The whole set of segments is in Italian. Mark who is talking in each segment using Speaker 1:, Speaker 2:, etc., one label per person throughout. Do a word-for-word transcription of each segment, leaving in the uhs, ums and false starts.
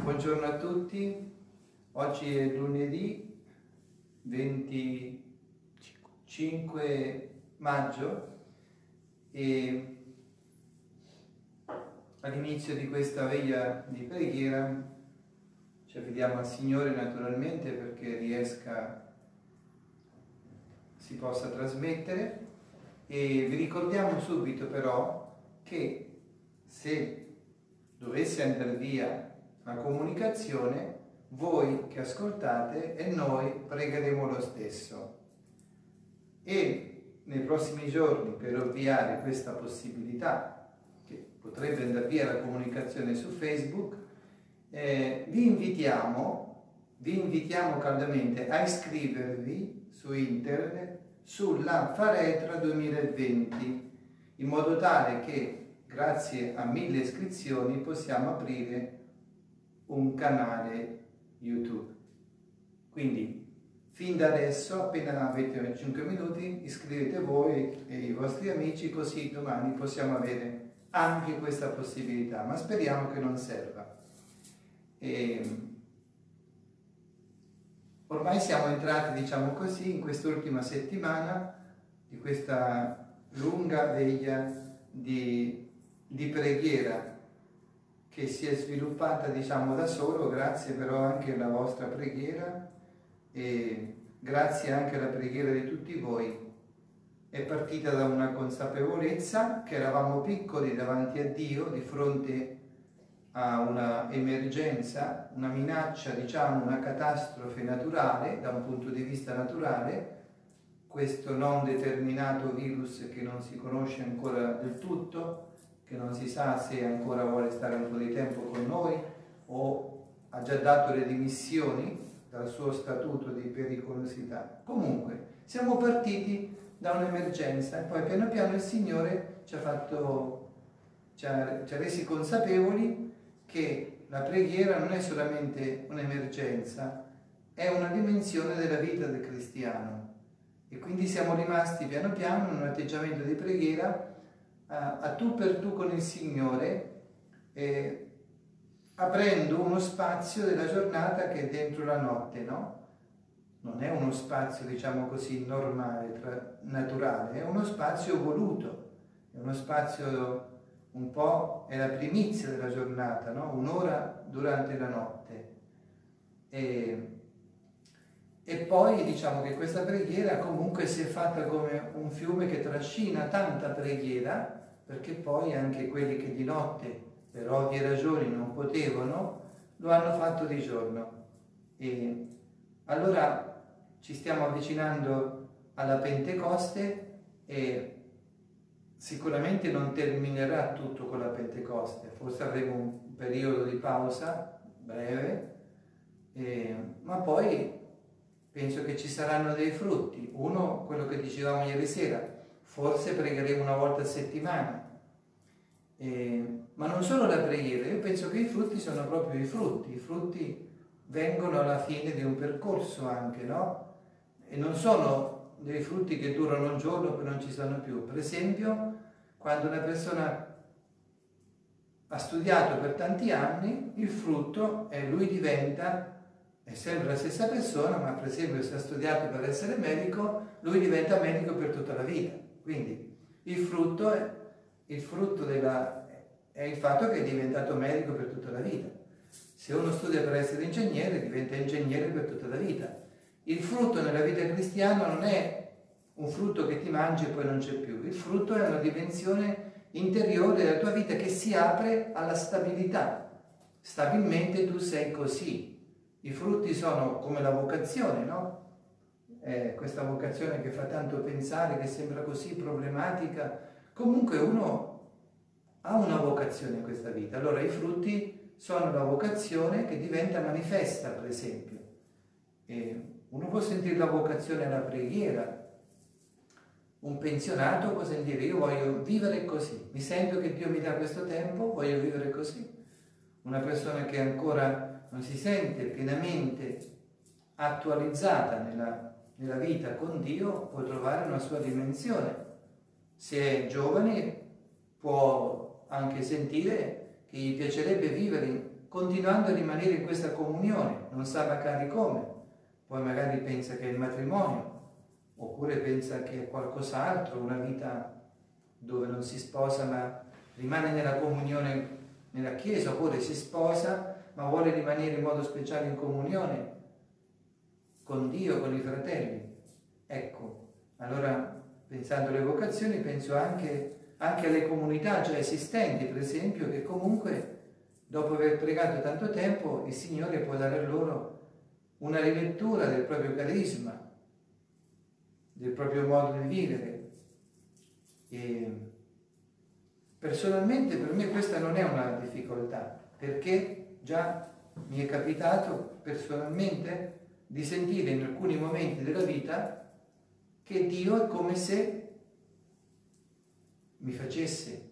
Speaker 1: Buongiorno a tutti, oggi è lunedì venticinque maggio e all'inizio di questa veglia di preghiera ci affidiamo al Signore naturalmente perché riesca, si possa trasmettere, e vi ricordiamo subito però che se dovesse andare via la comunicazione, voi che ascoltate e noi pregheremo lo stesso. E nei prossimi giorni, per ovviare questa possibilità, che potrebbe andare via la comunicazione su Facebook, eh, vi invitiamo, vi invitiamo caldamente a iscrivervi su internet sulla Faretra duemilaventi, in modo tale che grazie a mille iscrizioni possiamo aprire un canale YouTube. Quindi fin da adesso, appena avete cinque minuti, iscrivete voi e i vostri amici, così domani possiamo avere anche questa possibilità, ma speriamo che non serva. E ormai siamo entrati, diciamo così, in quest'ultima settimana di questa lunga veglia di, di preghiera che si è sviluppata, diciamo, da solo, grazie però anche alla vostra preghiera e grazie anche alla preghiera di tutti voi. È partita da una consapevolezza che eravamo piccoli davanti a Dio di fronte a una emergenza, una minaccia, diciamo, una catastrofe naturale, da un punto di vista naturale, questo non determinato virus che non si conosce ancora del tutto, che non si sa se ancora vuole stare un po' di tempo con noi o ha già dato le dimissioni dal suo statuto di pericolosità. Comunque, siamo partiti da un'emergenza e poi piano piano il Signore ci ha fatto, ci ha, ci ha resi consapevoli che la preghiera non è solamente un'emergenza, è una dimensione della vita del cristiano. E quindi siamo rimasti piano piano in un atteggiamento di preghiera a, a tu per tu con il Signore, eh, aprendo uno spazio della giornata che è dentro la notte, no? Non è uno spazio, diciamo così, normale, tra, naturale, è uno spazio voluto, è uno spazio un po', è la primizia della giornata, no? Un'ora durante la notte. E, e poi diciamo che questa preghiera comunque si è fatta come un fiume che trascina tanta preghiera, perché poi anche quelli che di notte per ovvie ragioni non potevano, lo hanno fatto di giorno. E allora ci stiamo avvicinando alla Pentecoste e sicuramente non terminerà tutto con la Pentecoste, forse avremo un periodo di pausa breve, eh, ma poi penso che ci saranno dei frutti. Uno, quello che dicevamo ieri sera, forse pregheremo una volta a settimana, eh, ma non solo la preghiera, io penso che i frutti sono proprio i frutti, i frutti vengono alla fine di un percorso anche, no? E non sono dei frutti che durano un giorno e poi non ci sono più. Per esempio, quando una persona ha studiato per tanti anni, il frutto è lui diventa, è sempre la stessa persona, ma per esempio se ha studiato per essere medico, lui diventa medico per tutta la vita. Quindi il frutto è, il frutto della, è il fatto che è diventato medico per tutta la vita. Se uno studia per essere ingegnere, diventa ingegnere per tutta la vita. Il frutto nella vita cristiana non è un frutto che ti mangi e poi non c'è più. Il frutto è una dimensione interiore della tua vita che si apre alla stabilità. Stabilmente tu sei così. I frutti sono come la vocazione, no? Eh, questa vocazione che fa tanto pensare, che sembra così problematica. Comunque uno ha una vocazione in questa vita. Allora i frutti sono la vocazione che diventa manifesta, per esempio. E uno può sentire la vocazione alla preghiera. Un pensionato può sentire: io voglio vivere così, mi sento che Dio mi dà questo tempo, voglio vivere così. Una persona che ancora non si sente pienamente attualizzata nella, nella vita con Dio può trovare una sua dimensione. Se è giovane può anche sentire che gli piacerebbe vivere continuando a rimanere in questa comunione, non sa magari come, poi magari pensa che è il matrimonio, oppure pensa che è qualcos'altro, una vita dove non si sposa ma rimane nella comunione nella Chiesa, oppure si sposa ma vuole rimanere in modo speciale in comunione con Dio, con i fratelli. Ecco, allora pensando alle vocazioni penso anche, anche alle comunità già esistenti, per esempio, che comunque dopo aver pregato tanto tempo il Signore può dare loro una rilettura del proprio carisma, del proprio modo di vivere. E personalmente per me questa non è una difficoltà, perché già mi è capitato personalmente di sentire in alcuni momenti della vita che Dio è come se mi facesse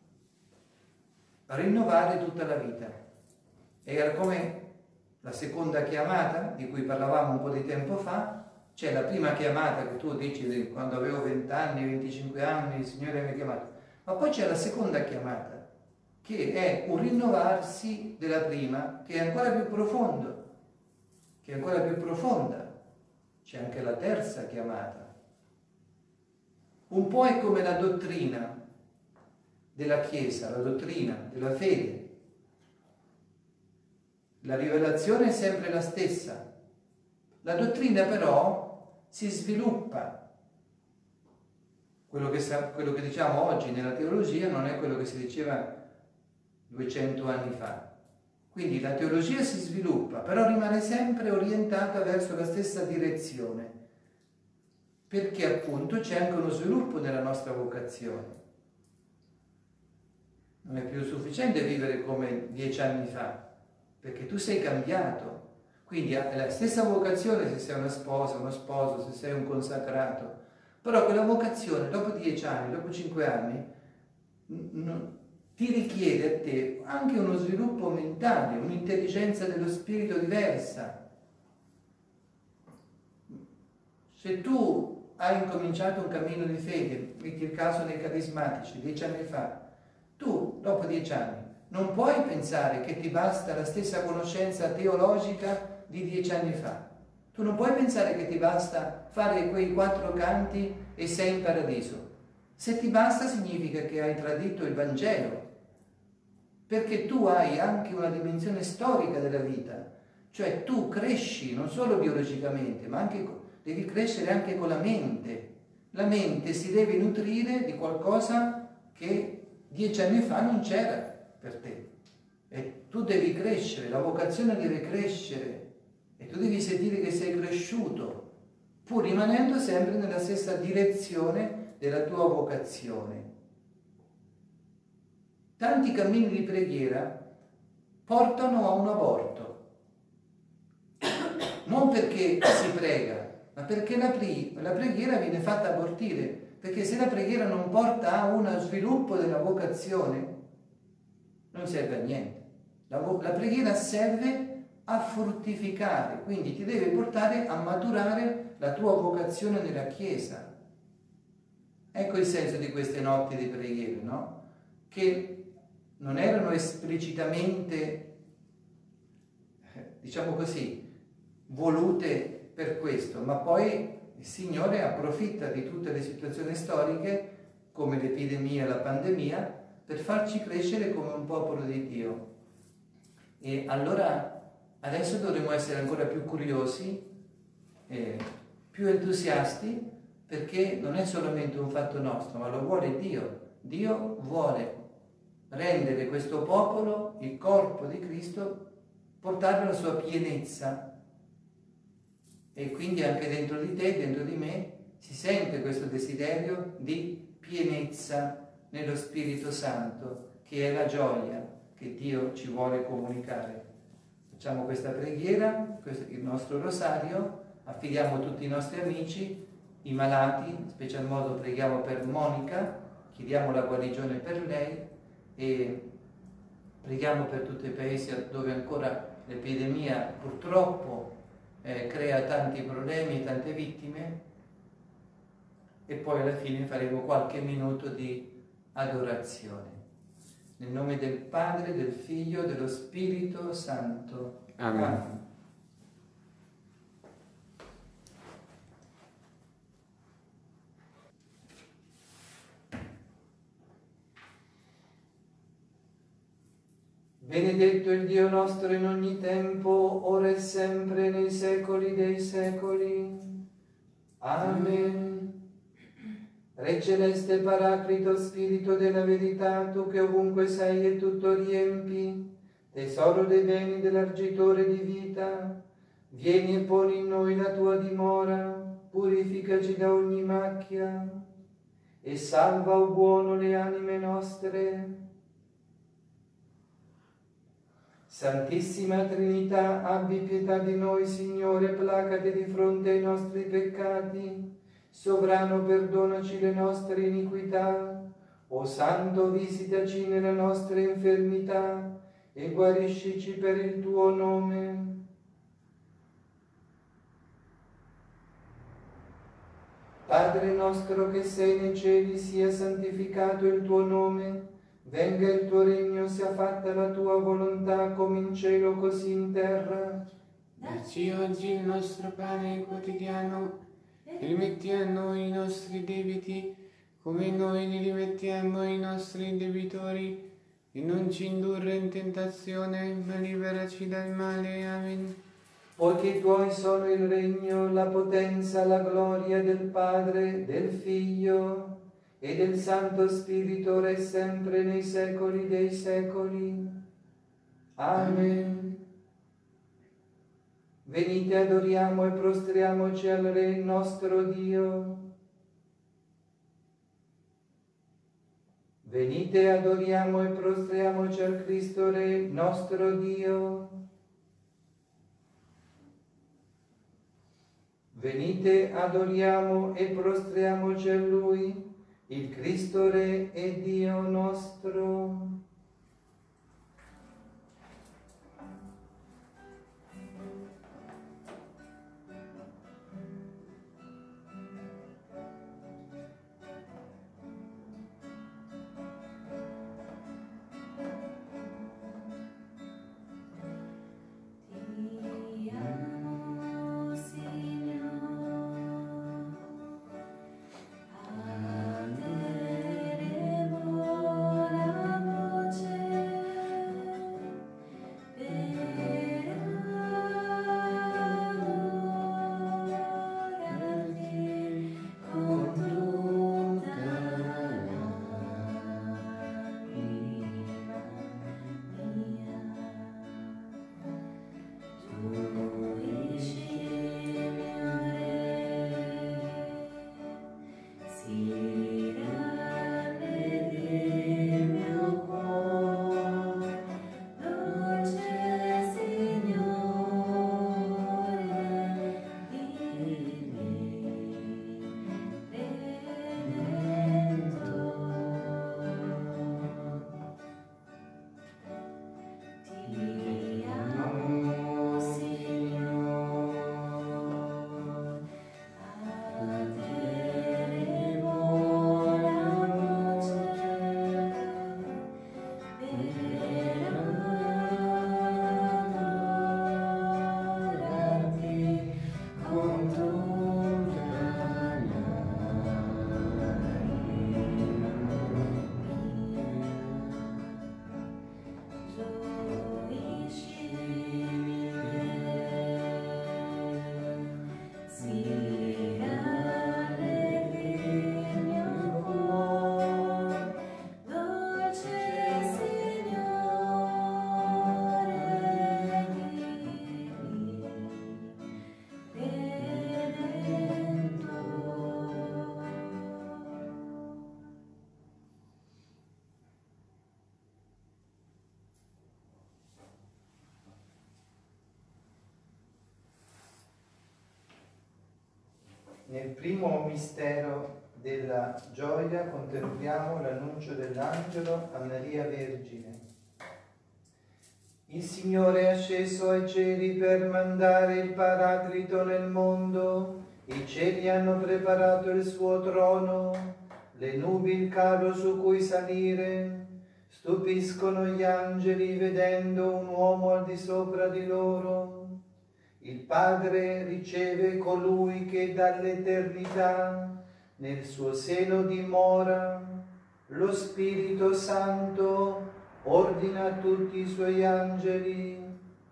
Speaker 1: rinnovare tutta la vita. Era come la seconda chiamata di cui parlavamo un po' di tempo fa. C'è la prima chiamata che tu dici quando avevo venti anni, venticinque anni, il Signore mi ha chiamato, ma poi c'è la seconda chiamata che è un rinnovarsi della prima, che è ancora più profondo, che è ancora più profonda. C'è anche la terza chiamata. Un po' è come la dottrina della Chiesa, la dottrina della fede. La rivelazione è sempre la stessa. La dottrina però si sviluppa. Quello che, quello che diciamo oggi nella teologia non è quello che si diceva duecento anni fa. Quindi la teologia si sviluppa, però rimane sempre orientata verso la stessa direzione, perché appunto c'è anche uno sviluppo nella nostra vocazione. Non è più sufficiente vivere come dieci anni fa, perché tu sei cambiato. Quindi è la stessa vocazione se sei una sposa, uno sposo, se sei un consacrato. Però quella vocazione, dopo dieci anni, dopo cinque anni, n- ti richiede a te anche uno sviluppo mentale, un'intelligenza dello spirito diversa. Se tu hai incominciato un cammino di fede, metti il caso dei carismatici, dieci anni fa, tu, dopo dieci anni, non puoi pensare che ti basta la stessa conoscenza teologica di dieci anni fa. Tu non puoi pensare che ti basta fare quei quattro canti e sei in paradiso. Se ti basta significa che hai tradito il Vangelo, perché tu hai anche una dimensione storica della vita, cioè tu cresci non solo biologicamente, ma anche devi crescere anche con la mente. La mente si deve nutrire di qualcosa che dieci anni fa non c'era per te. E tu devi crescere, la vocazione deve crescere. E tu devi sentire che sei cresciuto, pur rimanendo sempre nella stessa direzione della tua vocazione. Tanti cammini di preghiera portano a un aborto. Non perché si prega, ma perché la, pre- la preghiera viene fatta abortire. Perché se la preghiera non porta a uno sviluppo della vocazione, non serve a niente. La, vo- la preghiera serve a fruttificare, quindi ti deve portare a maturare la tua vocazione nella Chiesa. Ecco il senso di queste notti di preghiera, no? Che non erano esplicitamente, diciamo così, volute per questo, ma poi il Signore approfitta di tutte le situazioni storiche, come l'epidemia e la pandemia, per farci crescere come un popolo di Dio. E allora adesso dovremo essere ancora più curiosi, eh, più entusiasti, perché non è solamente un fatto nostro, ma lo vuole Dio. Dio vuole rendere questo popolo, il corpo di Cristo, portarlo alla sua pienezza. E quindi anche dentro di te, dentro di me, si sente questo desiderio di pienezza nello Spirito Santo, che è la gioia che Dio ci vuole comunicare. Facciamo questa preghiera, il nostro rosario, affidiamo tutti i nostri amici, i malati, in special modo preghiamo per Monica, chiediamo la guarigione per lei e preghiamo per tutti i paesi dove ancora l'epidemia purtroppo eh, crea tanti problemi e tante vittime, e poi alla fine faremo qualche minuto di adorazione. Nel nome del Padre, del Figlio e dello Spirito Santo.
Speaker 2: Amen.
Speaker 1: Amen. Benedetto il Dio nostro in ogni tempo, ora e sempre, nei secoli dei secoli. Amen. Re celeste Paraclito, Spirito della verità, tu che ovunque sei e tutto riempi, tesoro dei beni dell'argitore di vita, vieni e poni in noi la tua dimora, purificaci da ogni macchia e salva, o buono, le anime nostre. Santissima Trinità, abbi pietà di noi, Signore, placati di fronte ai nostri peccati. Sovrano, perdonaci le nostre iniquità. O Santo, visitaci nella nostra infermità e guariscici per il tuo nome. Padre nostro che sei nei cieli, sia santificato il tuo nome. Venga il tuo regno, sia fatta la tua volontà, come in cielo così in terra.
Speaker 2: Dacci oggi il nostro pane quotidiano e rimetti a noi i nostri debiti, come noi li rimettiamo ai nostri debitori, e non ci indurre in tentazione, ma liberaci dal male. Amen.
Speaker 1: Poiché tuoi sono il regno, la potenza, la gloria del Padre, del Figlio e del Santo Spirito, ora e sempre, nei secoli dei secoli. Amen. Venite, adoriamo e prostriamoci al Re nostro Dio. Venite, adoriamo e prostriamoci al Cristo Re nostro Dio. Venite, adoriamo e prostriamoci a Lui, il Cristo Re e Dio nostro. Nel primo mistero della gioia contempliamo l'annuncio dell'angelo a Maria Vergine. Il Signore è sceso ai cieli per mandare il Paraclito nel mondo. I cieli hanno preparato il suo trono, le nubi il carro su cui salire. Stupiscono gli angeli vedendo un uomo al di sopra di loro. Il Padre riceve colui che dall'eternità nel suo seno dimora. Lo Spirito Santo ordina a tutti i suoi angeli: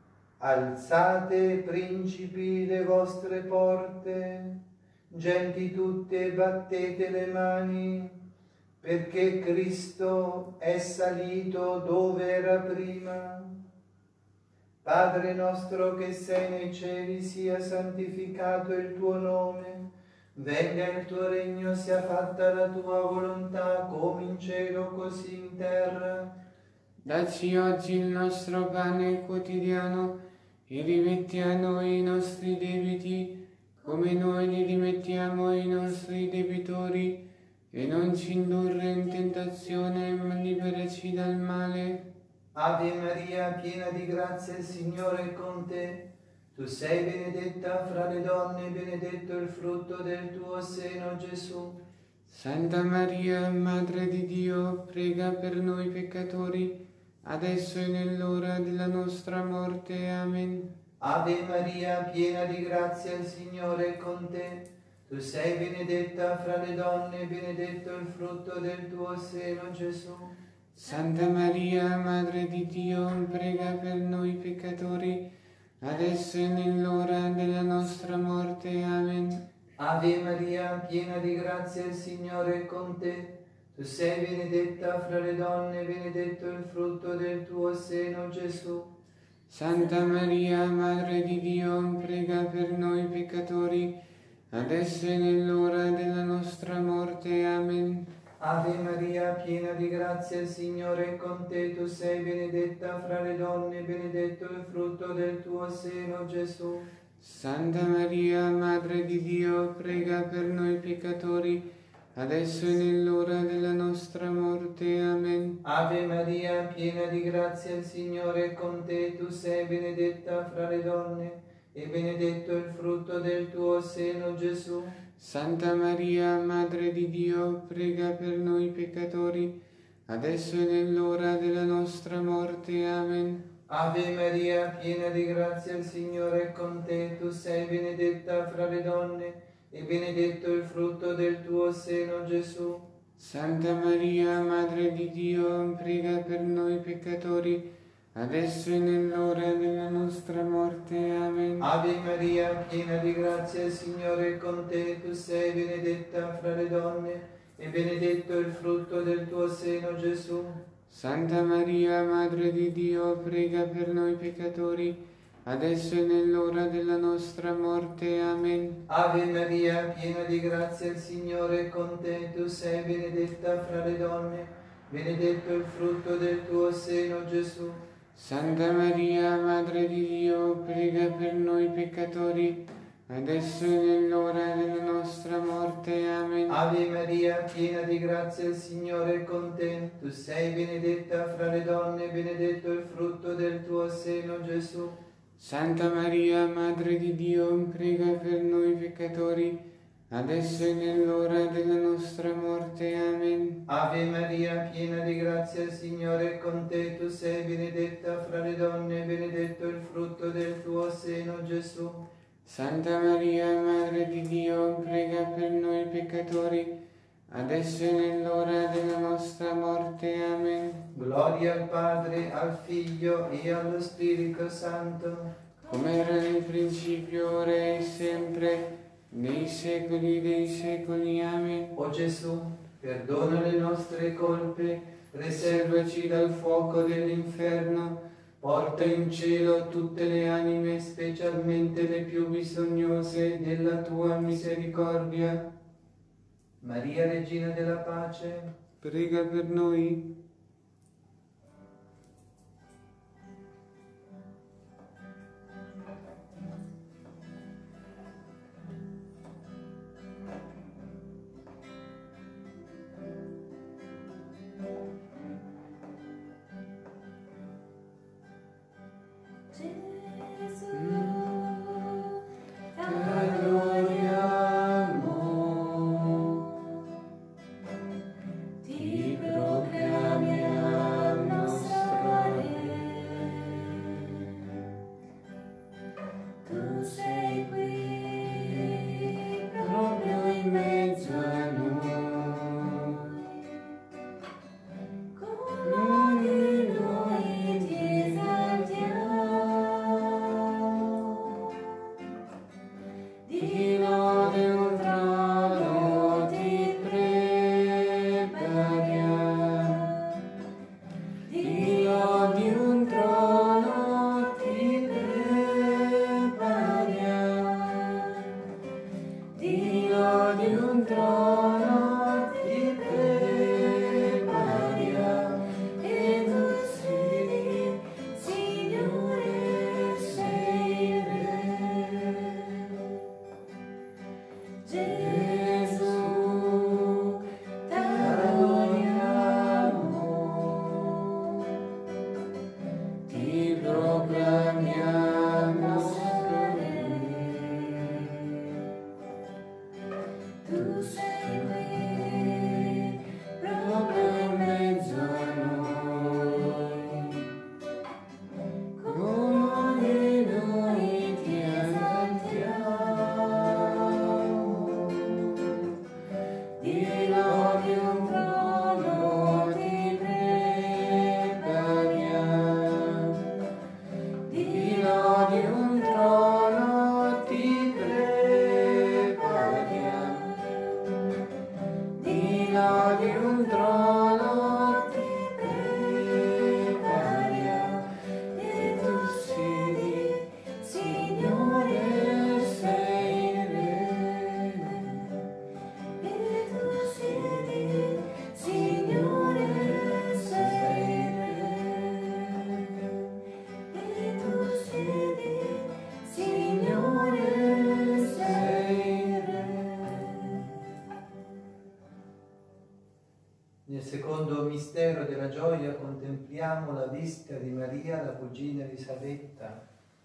Speaker 1: alzate, principi, le vostre porte, genti tutte, battete le mani, perché Cristo è salito dove era prima. Padre nostro che sei nei cieli, sia santificato il tuo nome, venga il tuo regno, sia fatta la tua volontà, come in cielo così in terra.
Speaker 2: Dacci oggi il nostro pane quotidiano e rimetti a noi i nostri debiti, come noi li rimettiamo ai nostri debitori, e non ci indurre in tentazione, ma liberaci dal male.
Speaker 1: Ave Maria, piena di grazia, il Signore è con te. Tu sei benedetta fra le donne, benedetto il frutto del tuo seno, Gesù.
Speaker 2: Santa Maria, Madre di Dio, prega per noi peccatori, adesso e nell'ora della nostra morte. Amen.
Speaker 1: Ave Maria, piena di grazia, il Signore è con te. Tu sei benedetta fra le donne, benedetto il frutto del tuo seno, Gesù.
Speaker 2: Santa Maria, Madre di Dio, prega per noi peccatori, adesso e nell'ora della nostra morte. Amen.
Speaker 1: Ave Maria, piena di grazia, il Signore è con te. Tu sei benedetta fra le donne, benedetto il frutto del tuo seno, Gesù.
Speaker 2: Santa Maria, Madre di Dio, prega per noi peccatori, adesso e nell'ora della nostra morte. Amen.
Speaker 1: Ave Maria, piena di grazia, il Signore è con te. Tu sei benedetta fra le donne, benedetto il frutto del tuo seno, Gesù.
Speaker 2: Santa Maria, Madre di Dio, prega per noi peccatori, adesso e nell'ora della nostra morte. Amen.
Speaker 1: Ave Maria, piena di grazia, il Signore è con te. Tu sei benedetta fra le donne, e benedetto il frutto del tuo seno, Gesù.
Speaker 2: Santa Maria, Madre di Dio, prega per noi peccatori, adesso e nell'ora della nostra morte. Amen.
Speaker 1: Ave Maria, piena di grazia, il Signore è con te. Tu sei benedetta fra le donne, e benedetto il frutto del tuo seno, Gesù.
Speaker 2: Santa Maria, Madre di Dio, prega per noi peccatori, adesso e nell'ora della nostra morte. Amen.
Speaker 1: Ave Maria, piena di grazia, il Signore è con te. Tu sei benedetta fra le donne, e benedetto il frutto del tuo seno, Gesù.
Speaker 2: Santa Maria, Madre di Dio, prega per noi peccatori, adesso e nell'ora della nostra morte. Amen.
Speaker 1: Ave Maria, piena di grazia, il Signore è con te. Tu sei benedetta fra le donne, benedetto il frutto del tuo seno, Gesù.
Speaker 2: Santa Maria, Madre di Dio, prega per noi peccatori, adesso e nell'ora della nostra morte. Amen.
Speaker 1: Ave Maria, piena di grazia, il Signore è con te. Tu sei benedetta fra le donne, benedetto il frutto del tuo seno, Gesù.
Speaker 2: Santa Maria, Madre di Dio, prega per noi peccatori, adesso e nell'ora della nostra morte. Amen.
Speaker 1: Ave Maria, piena di grazia, il Signore è con te. Tu sei benedetta fra le donne, benedetto il frutto del tuo seno, Gesù.
Speaker 2: Santa Maria, Madre di Dio, prega per noi peccatori, adesso e nell'ora della nostra morte. Amen.
Speaker 1: Gloria al Padre, al Figlio e allo Spirito Santo,
Speaker 2: come era nel principio, ora e sempre, nei secoli dei secoli. Amen.
Speaker 1: O Gesù, perdona le nostre colpe, preservaci dal fuoco dell'inferno, porta in cielo tutte le anime, specialmente le più bisognose della tua misericordia. Maria, Regina della Pace,
Speaker 2: prega per noi.
Speaker 3: Ti proclamiamo.
Speaker 2: clamiamo tu sei qui, proprio in mezzo a noi, come noi ti esaltiamo, di lodi un trono ti prepariamo, di lodi un trono ti prepariamo, di lodi un trono ti prepariamo, e tu siedi, Signore, sei il Re, e tu siedi, Signore, sei il Re, e tu siedi, Signore, sei il Re.
Speaker 1: Nel secondo mistero della gioia contempliamo la visita di Maria, la cugina Elisabetta.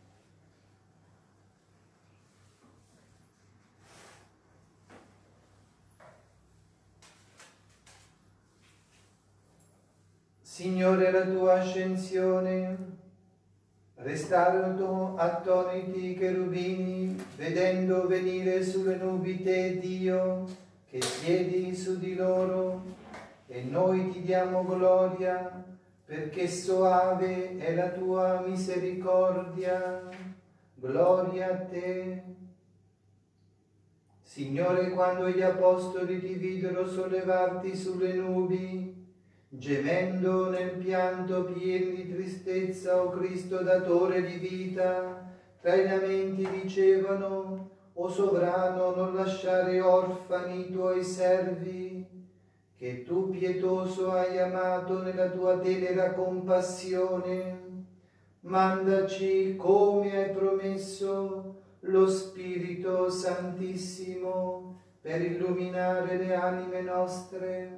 Speaker 1: Signore, la tua ascensione, restarono attoniti i cherubini, vedendo venire sulle nubi te, Dio, che siedi su di loro, e noi ti diamo gloria, perché soave è la tua misericordia. Gloria a te. Signore, quando gli apostoli ti videro sollevarti sulle nubi, gemendo nel pianto pieni di tristezza, o Cristo datore di vita, tra i lamenti dicevano: o sovrano, non lasciare orfani i tuoi servi, che tu pietoso hai amato nella tua tenera compassione. Mandaci, come hai promesso, lo Spirito Santissimo, per illuminare le anime nostre.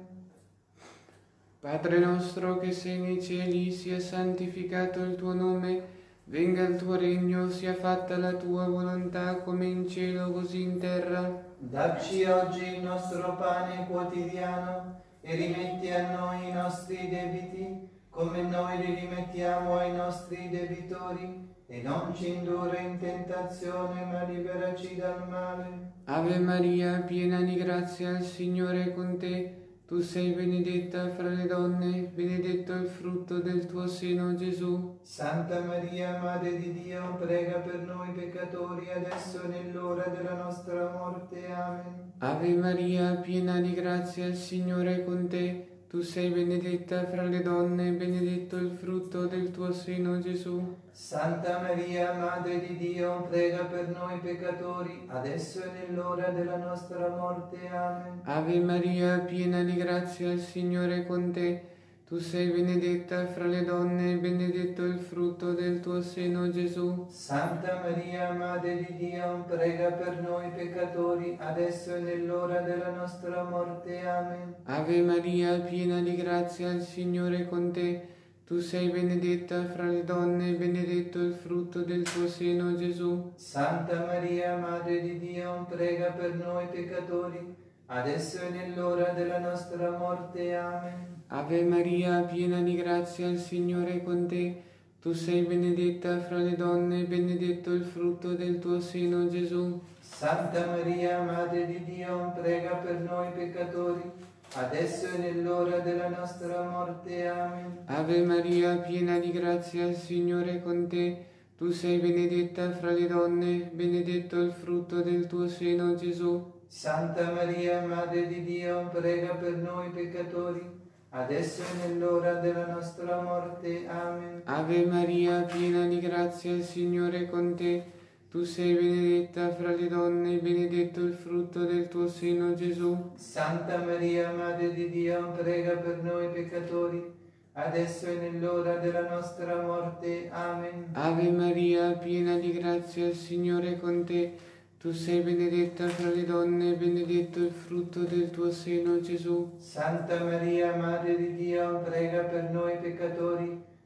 Speaker 2: Padre nostro che sei nei cieli, sia santificato il tuo nome, venga il tuo regno, sia fatta la tua volontà come in cielo così in terra.
Speaker 1: Dacci oggi il nostro pane quotidiano e rimetti a noi i nostri debiti, come noi li rimettiamo ai nostri debitori, e non ci indurre in tentazione, ma liberaci dal male.
Speaker 2: Ave Maria, piena di grazia, il Signore è con te. Tu sei benedetta fra le donne, benedetto il frutto del tuo seno, Gesù.
Speaker 1: Santa Maria, Madre di Dio, prega per noi peccatori, adesso e nell'ora della nostra morte. Amen.
Speaker 2: Ave Maria, piena di grazia, il Signore è con te. Tu sei benedetta fra le donne, benedetto il frutto del tuo seno, Gesù.
Speaker 1: Santa Maria, Madre di Dio, prega per noi peccatori, adesso e nell'ora della nostra morte. Amen.
Speaker 2: Ave Maria, piena di grazia, il Signore è con te. Tu sei benedetta fra le donne, benedetto il frutto del tuo seno, Gesù.
Speaker 1: Santa Maria, Madre di Dio, prega per noi peccatori, adesso e nell'ora della nostra morte. Amen.
Speaker 2: Ave Maria, piena di grazia, il Signore è con te. Tu sei benedetta fra le donne, benedetto il frutto del tuo seno, Gesù.
Speaker 1: Santa Maria, Madre di Dio, prega per noi peccatori, adesso e nell'ora della nostra morte. Amen.
Speaker 2: Ave Maria, piena di grazia, il Signore è con te. Tu sei benedetta fra le donne, benedetto il frutto del tuo seno, Gesù.
Speaker 1: Santa Maria, Madre di Dio, prega per noi peccatori, adesso e nell'ora della nostra morte. Amen.
Speaker 2: Ave Maria, piena di grazia, il Signore è con te. Tu sei benedetta fra le donne, benedetto il frutto del tuo seno, Gesù.
Speaker 1: Santa Maria, Madre di Dio, prega per noi peccatori, adesso e nell'ora della nostra morte. Amen.
Speaker 2: Ave Maria, piena di grazia, il Signore è con te. Tu sei benedetta fra le donne, benedetto il frutto del tuo seno, Gesù.
Speaker 1: Santa Maria, Madre di Dio, prega per noi peccatori, adesso e nell'ora della nostra morte. Amen.
Speaker 2: Ave Maria, piena di grazia, il Signore è con te. Tu sei benedetta fra le donne, benedetto il frutto del tuo seno, Gesù.
Speaker 1: Santa Maria, Madre di Dio, prega per noi peccatori,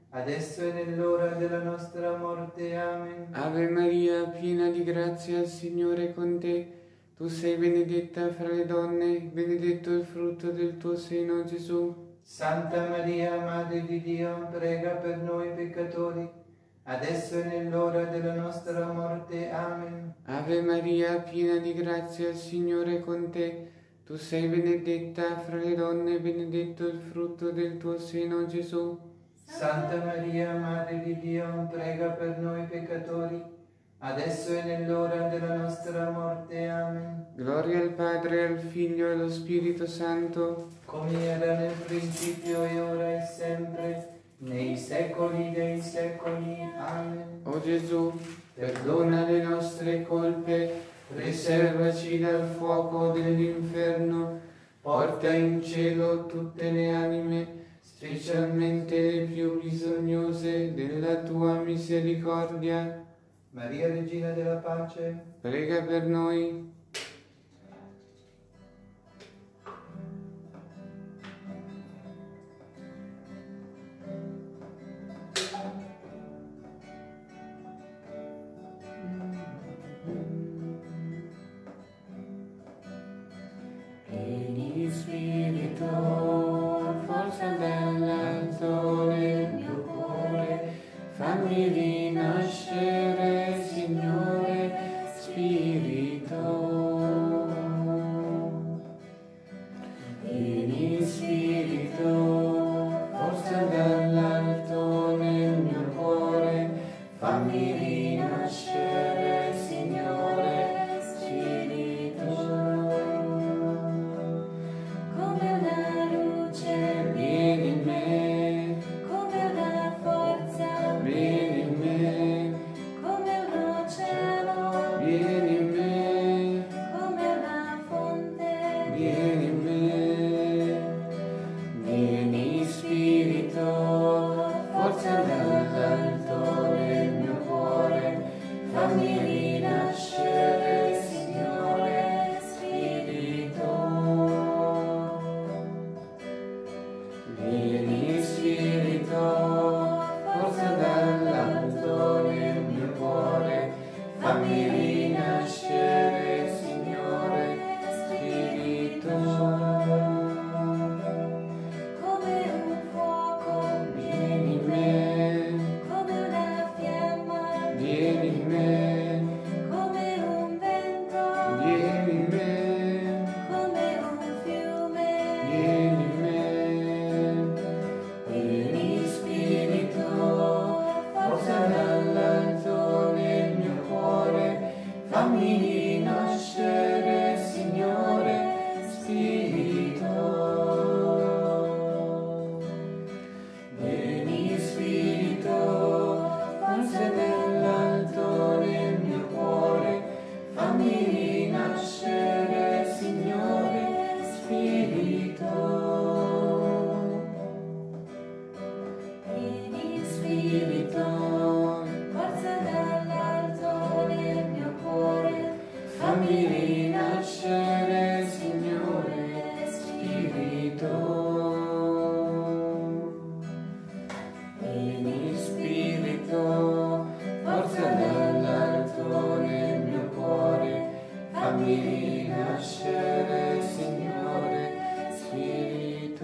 Speaker 1: adesso e nell'ora della nostra morte. Amen.
Speaker 2: Ave Maria, piena di grazia, il Signore è con te. Tu sei benedetta fra le donne, benedetto il frutto del tuo seno, Gesù.
Speaker 1: Santa Maria, Madre di Dio, prega per noi peccatori, adesso e nell'ora della nostra morte. Amen.
Speaker 2: Ave Maria, piena di grazia, il Signore è con te. Tu sei benedetta fra le donne, benedetto il frutto del tuo seno, Gesù.
Speaker 1: Santa Maria, Madre di Dio, prega per noi peccatori, adesso e nell'ora della nostra morte. Amen.
Speaker 2: Gloria al Padre, al Figlio e allo Spirito Santo,
Speaker 1: come era nel principio e ora e sempre, nei secoli dei secoli. Amen.
Speaker 2: O Gesù, perdona le nostre colpe, preservaci dal fuoco dell'inferno, porta in cielo tutte le anime, specialmente le più bisognose della tua misericordia.
Speaker 1: Maria, Regina della Pace,
Speaker 2: Prega per noi.
Speaker 3: Vieni Spirito, forza dell'alto nel mio cuore, fammi rinascere, Signore, Spirito. Vieni Spirito, forza dall'alto nel mio cuore, fammi rinascere, Signore, Spirito. Come una luce, vieni in me, come una forza, vieni in me, come un oceano, vieni in me, come una fonte, vieni in me. Vieni Spirito, forza dall'alto nel mio cuore, fammi rinascere, Signore, Spirito. Vieni Spirito, forza dall'alto nel mio cuore, fammi rinascere, Signore, Spirito. Come un fuoco, vieni in me, come una fiamma, vieni in me, come un vento, vieni in me, come un fiume, vieni in me. Vieni Spirito, forza dall'alto nel mio cuore, fammi rinascere, Signore, Spirito. Vieni Spirito, forza dall'alto nel mio cuore, fammi rinascere, Signore, Spirito. Vieni Spirito, forza dall'alto nel mio cuore, fammi rinascere, Signore, Spirito. Vieni Spirito, forza dall'alto nel mio cuore, fammi rinascere, Signore, Spirito.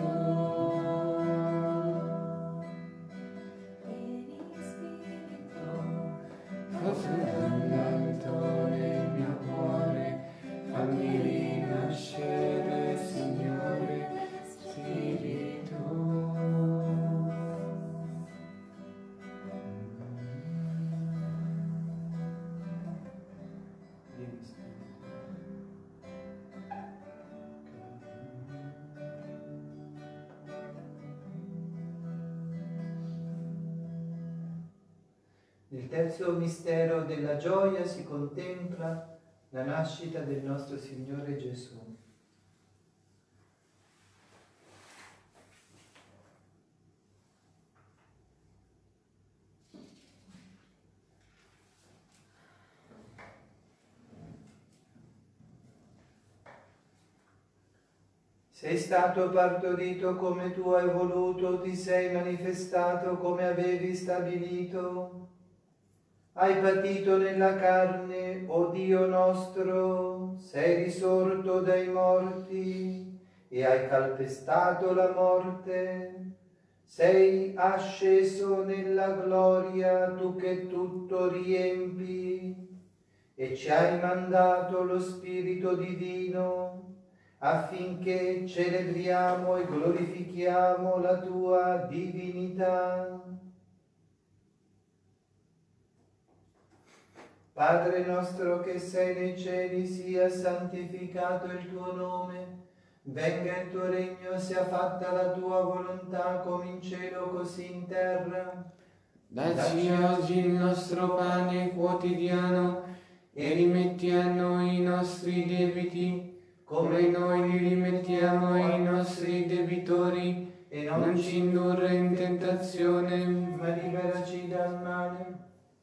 Speaker 3: Vieni Spirito, forza dall'alto nel mio cuore, fammi rinascere, Signore, Spirito.
Speaker 1: Vieni Spirito. Nel terzo mistero della gioia si contempla la nascita del nostro Signore Gesù. Sei stato partorito come tu hai voluto, ti sei manifestato come avevi stabilito. Hai patito nella carne, o Dio nostro, sei risorto dai morti e hai calpestato la morte. Sei asceso nella gloria, tu che tutto riempi, e ci hai mandato lo Spirito Divino affinché celebriamo e glorifichiamo la tua divinità. Padre nostro che sei nei cieli, sia santificato il tuo nome, venga il tuo regno, sia fatta la tua volontà come in cielo così in terra.
Speaker 2: Dacci oggi il nostro pane quotidiano e rimetti a noi i nostri debiti, come noi li rimettiamo ai nostri debitori, e non ci indurre in tentazione,
Speaker 1: ma liberaci dal male.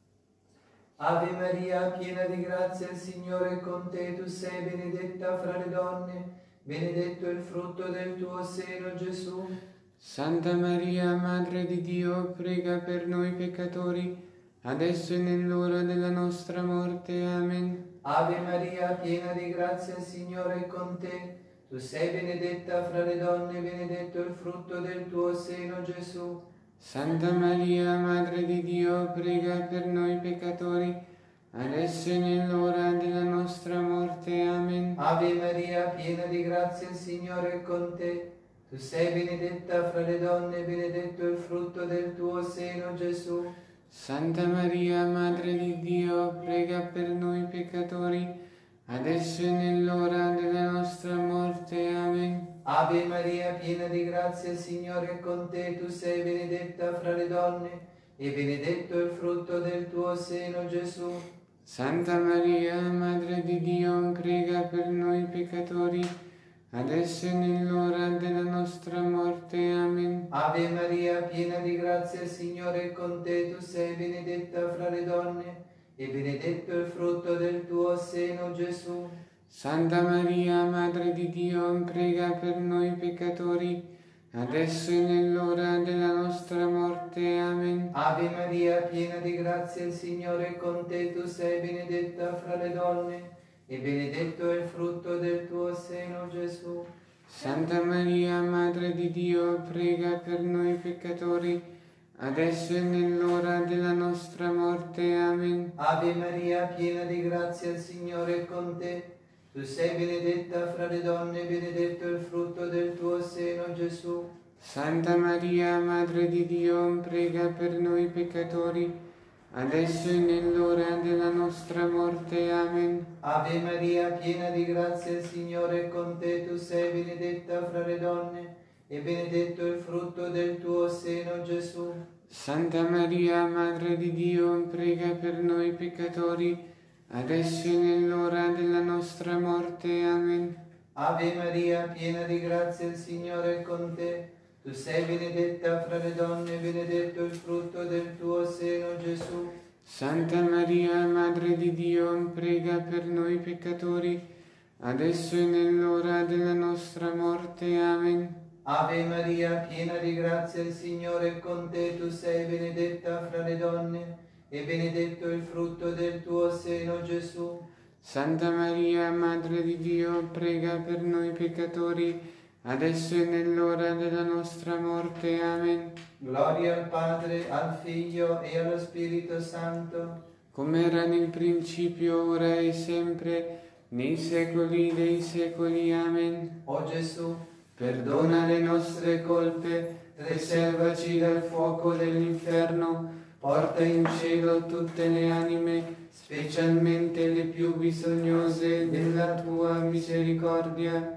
Speaker 1: Ave Maria, piena di grazia, il Signore è con te, tu sei benedetta fra le donne, benedetto il frutto del tuo seno, Gesù.
Speaker 2: Santa Maria, Madre di Dio, prega per noi peccatori, adesso e nell'ora della nostra morte. Amen.
Speaker 1: Ave Maria, piena di grazia, il Signore è con te, tu sei benedetta fra le donne, benedetto il frutto del tuo seno, Gesù.
Speaker 2: Santa Maria, Madre di Dio, prega per noi peccatori, adesso e nell'ora della nostra morte. Amen.
Speaker 1: Ave Maria, piena di grazia, il Signore è con te, tu sei benedetta fra le donne, benedetto il frutto del tuo seno, Gesù.
Speaker 2: Santa Maria, Madre di Dio, prega per noi peccatori, adesso e nell'ora della nostra morte. Amen.
Speaker 1: Ave Maria, piena di grazia, il Signore è con te, tu sei benedetta fra le donne, e benedetto il frutto del tuo seno, Gesù.
Speaker 2: Santa Maria, Madre di Dio, prega per noi peccatori, adesso e nell'ora della nostra morte. Amen.
Speaker 1: Ave Maria, piena di grazia, il Signore è con te, tu sei benedetta fra le donne, e benedetto il frutto del tuo seno, Gesù.
Speaker 2: Santa Maria, Madre di Dio, prega per noi peccatori, adesso e nell'ora della nostra morte. Amen.
Speaker 1: Ave Maria, piena di grazia, il Signore è con te, tu sei benedetta fra le donne, e benedetto è il frutto del tuo seno, Gesù.
Speaker 2: Santa Maria, Madre di Dio, prega per noi peccatori, adesso e nell'ora della nostra morte. Amen.
Speaker 1: Ave Maria, piena di grazia, il Signore è con te, tu sei benedetta fra le donne, benedetto il frutto del tuo seno, Gesù.
Speaker 2: Santa Maria, Madre di Dio, prega per noi peccatori, adesso e nell'ora della nostra morte. Amen.
Speaker 1: Ave Maria, piena di grazia, il Signore è con te, tu sei benedetta fra le donne, e benedetto il frutto del tuo seno, Gesù.
Speaker 2: Santa Maria, Madre di Dio, prega per noi peccatori, adesso e nell'ora della nostra morte. Amen.
Speaker 1: Ave Maria, piena di grazia, il Signore è con te, tu sei benedetta fra le donne, benedetto il frutto del tuo seno, Gesù.
Speaker 2: Santa Maria, Madre di Dio, prega per noi peccatori, adesso e nell'ora della nostra morte. Amen.
Speaker 1: Ave Maria, piena di grazia, il Signore è con te, tu sei benedetta fra le donne, e benedetto il frutto del tuo seno, Gesù.
Speaker 2: Santa Maria, Madre di Dio, prega per noi peccatori, adesso e nell'ora della nostra morte. Amen.
Speaker 1: Gloria al Padre, al Figlio e allo Spirito Santo,
Speaker 2: come era nel principio, ora e sempre, nei secoli dei secoli. Amen.
Speaker 1: o Gesù,
Speaker 2: Perdona le nostre colpe, preservaci dal fuoco dell'inferno, porta in cielo tutte le anime, specialmente le più bisognose della tua misericordia.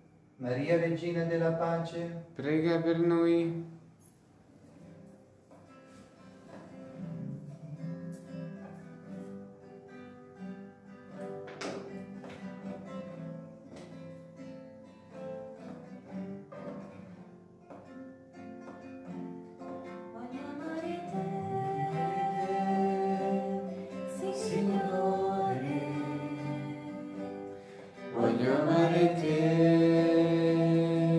Speaker 1: Maria Regina della Pace,
Speaker 2: Prega per noi. Voglio amare te,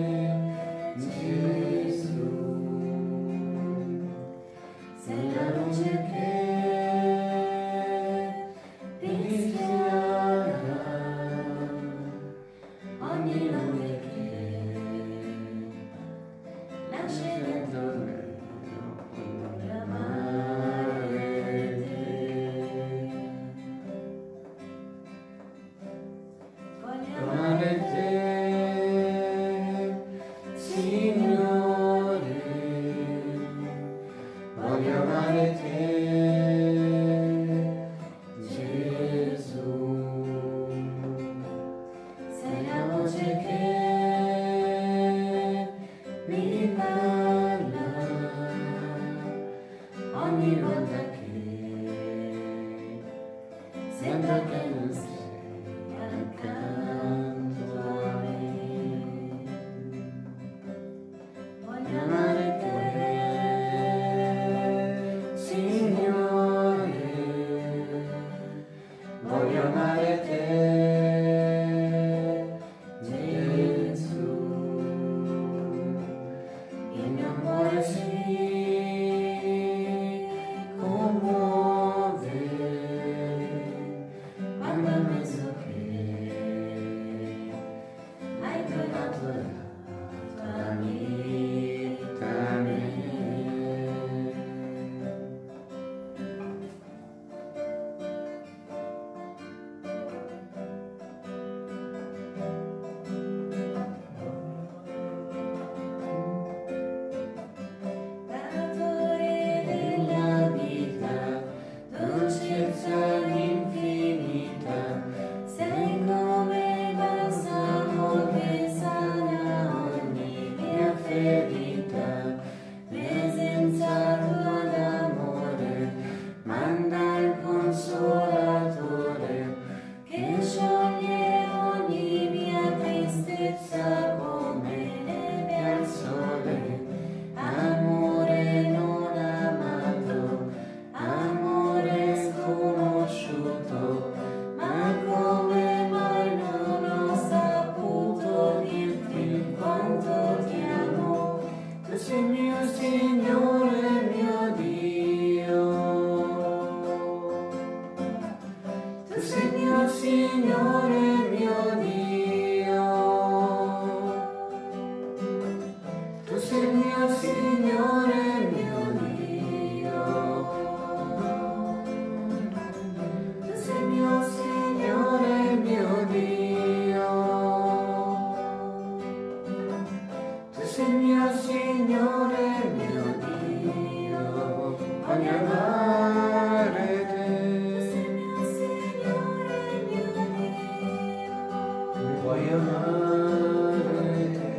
Speaker 2: sembra che non sei accanto a me. Voglio amare te, Signore, voglio amare te, Gesù. Il mio amore si commuove quando penso che hai donato la tua vita a me. Datore della vita, dolcezza infinita, sei come balsamo che sana ogni mia ferita. Presenza tua d'amore, manda il consolatore, che scioglie ogni mia tristezza come neve al sole. Amore non amato, amore sconosciuto, ma come mai non ho saputo dirti quanto ti amo. Tu sei mio Signore, mio Dio. Tu sei mio Signore, mio Dio. Tu sei mio Signore, mio Dio. Tu sei mio Signore, mio Dio. Tu sei mio Signore, mio Dio. Voglio amare te. Voglio amare te,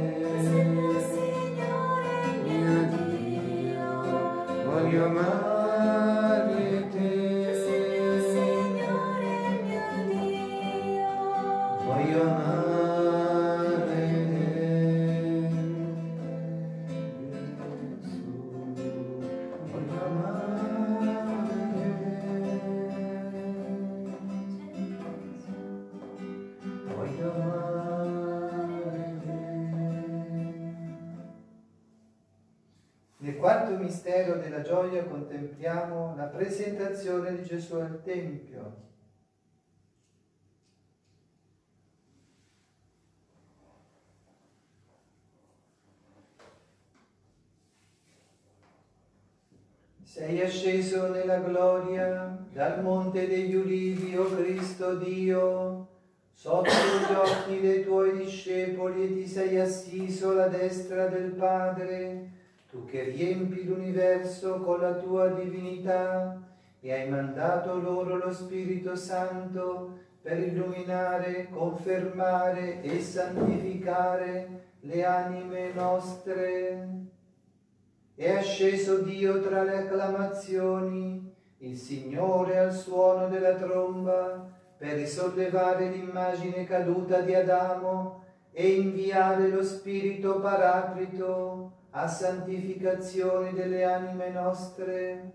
Speaker 2: mio Dio. Voglio amare te, voglio amare te, Gesù. Voglio amare te, voglio amare te.
Speaker 1: Nel quarto mistero della gioia contempliamo la presentazione di Gesù al Tempio. Sei asceso nella gloria dal Monte degli Ulivi, o Cristo Dio, sotto gli occhi dei tuoi discepoli, e ti sei assiso alla destra del Padre, tu che riempi l'universo con la tua divinità, e hai mandato loro lo Spirito Santo per illuminare, confermare e santificare le anime nostre. È asceso Dio tra le acclamazioni, il Signore al suono della tromba, per risollevare l'immagine caduta di Adamo e inviare lo Spirito Paraclito a santificazione delle anime nostre.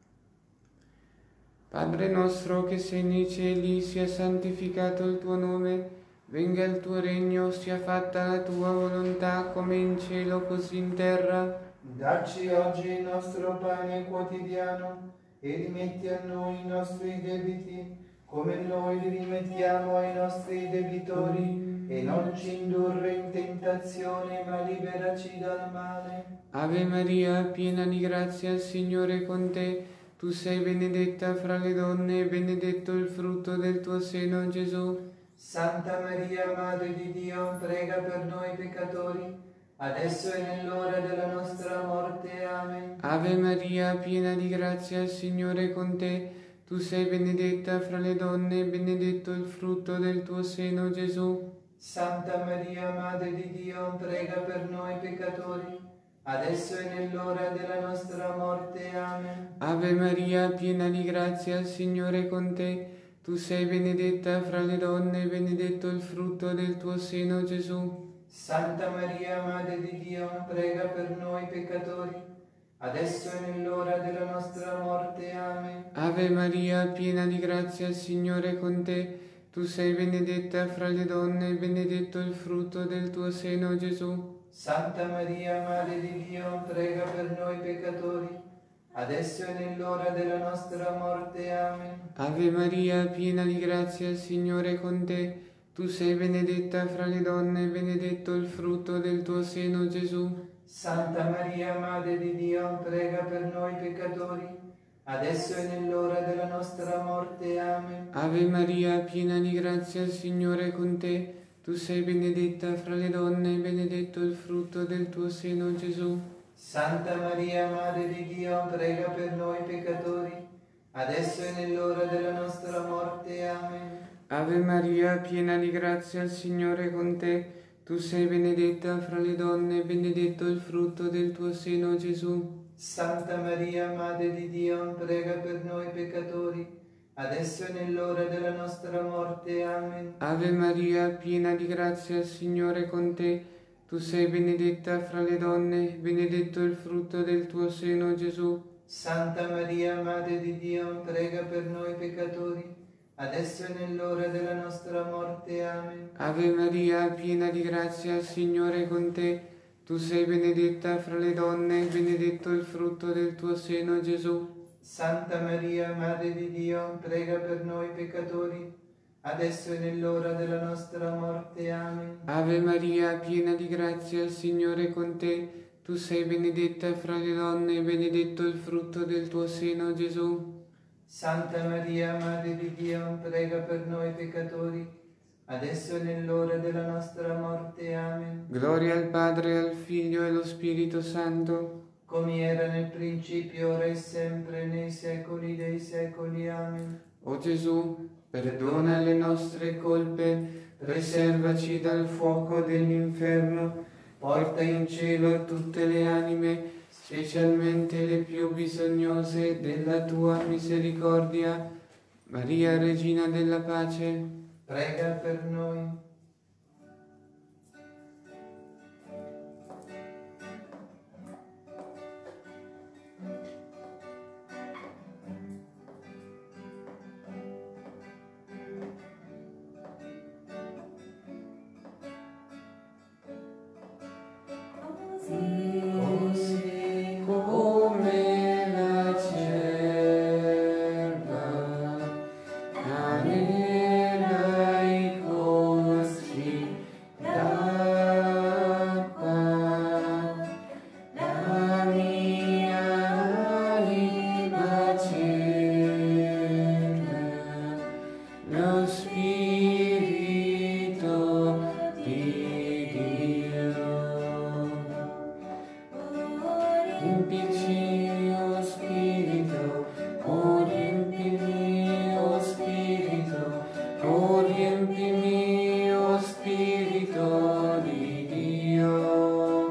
Speaker 2: Padre nostro che sei nei cieli, sia santificato il tuo nome, venga il tuo regno, sia fatta la tua volontà come in cielo così in terra.
Speaker 1: Dacci oggi il nostro pane quotidiano e rimetti a noi i nostri debiti, come noi li rimettiamo ai nostri debitori, e non ci indurre in tentazione, ma liberaci dal male.
Speaker 2: Ave Maria, piena di grazia, il Signore è con te. Tu sei benedetta fra le donne, e benedetto il frutto del tuo seno, Gesù.
Speaker 1: Santa Maria, Madre di Dio, prega per noi peccatori, adesso è nell'ora della nostra morte. Amen.
Speaker 2: Ave Maria, piena di grazia, il Signore è con te. Tu sei benedetta fra le donne, e benedetto il frutto del tuo seno, Gesù.
Speaker 1: Santa Maria, Madre di Dio, prega per noi peccatori, adesso è nell'ora della nostra morte. Amen.
Speaker 2: Ave Maria, piena di grazia, il Signore è con te. tu sei benedetta fra le donne, e benedetto il frutto del tuo seno, Gesù.
Speaker 1: Santa Maria, Madre di Dio, prega per noi peccatori, adesso e nell'ora della nostra morte. Amen.
Speaker 2: Ave Maria, piena di grazia, il Signore è con te. Tu sei benedetta fra le donne, e benedetto il frutto del tuo seno, Gesù.
Speaker 1: Santa Maria, Madre di Dio, prega per noi peccatori, adesso e nell'ora della nostra morte. Amen.
Speaker 2: Ave Maria, piena di grazia, il Signore è con te. Tu sei benedetta fra le donne, e benedetto il frutto del tuo seno, Gesù.
Speaker 1: Santa Maria, Madre di Dio, prega per noi peccatori, adesso e nell'ora della nostra morte. Amen.
Speaker 2: Ave Maria, piena di grazia, il Signore è con te. Tu sei benedetta fra le donne, e benedetto il frutto del tuo seno, Gesù.
Speaker 1: Santa Maria, Madre di Dio, prega per noi peccatori, adesso e nell'ora della nostra morte. Amen.
Speaker 2: Ave Maria, piena di grazia, il Signore è con te. Tu sei benedetta fra le donne, e benedetto il frutto del tuo seno, Gesù.
Speaker 1: Santa Maria, Madre di Dio, prega per noi peccatori, adesso e nell'ora della nostra morte. Amen.
Speaker 2: Ave Maria, piena di grazia, il Signore è con te. Tu sei benedetta fra le donne, benedetto il frutto del tuo seno, Gesù.
Speaker 1: Santa Maria, Madre di Dio, prega per noi peccatori, adesso e nell'ora della nostra morte. Amen.
Speaker 2: Ave Maria, piena di grazia, il Signore è con te. Tu sei benedetta fra le donne, benedetto il frutto del tuo seno, Gesù.
Speaker 1: Santa Maria, Madre di Dio, prega per noi peccatori, adesso e nell'ora della nostra morte. Amen.
Speaker 2: Ave Maria, piena di grazia, il Signore è con te. Tu sei benedetta fra le donne, e benedetto il frutto del tuo seno, Gesù.
Speaker 1: Santa Maria, Madre di Dio, prega per noi peccatori, adesso e nell'ora della nostra morte. Amen.
Speaker 2: Gloria al Padre, al Figlio e allo Spirito Santo,
Speaker 1: come era nel principio, ora e sempre, nei secoli dei secoli. Amen.
Speaker 2: O Gesù, perdona le nostre colpe, preservaci dal fuoco dell'inferno, porta in cielo tutte le anime, specialmente le più bisognose della tua misericordia. Maria, Regina della Pace,
Speaker 1: prega per noi.
Speaker 3: Così come la cerva anela i corsi d'acqua, la mia anima cerca lo Spirito di Dio. Riempici, o Spirito, o riempimi, o Spirito, o riempimi, o Spirito di Dio.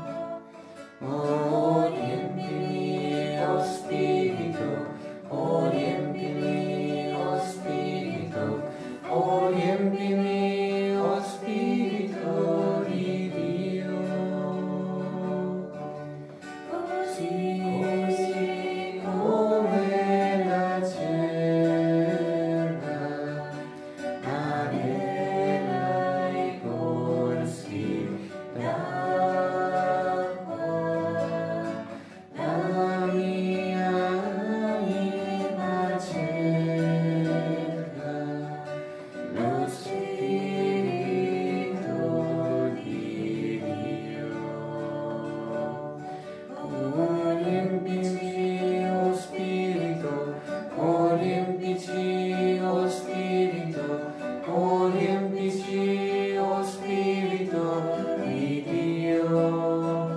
Speaker 3: O riempimi, o Spirito, o riempimi, o Spirito, o riempimi, o Spirito di Dio. Così, così come la cerva anela i corsi d'acqua, la mia anima cerca lo Spirito di Dio. O riempici, o Spirito, o riempici, o Spirito, o riempici, o Spirito di Dio.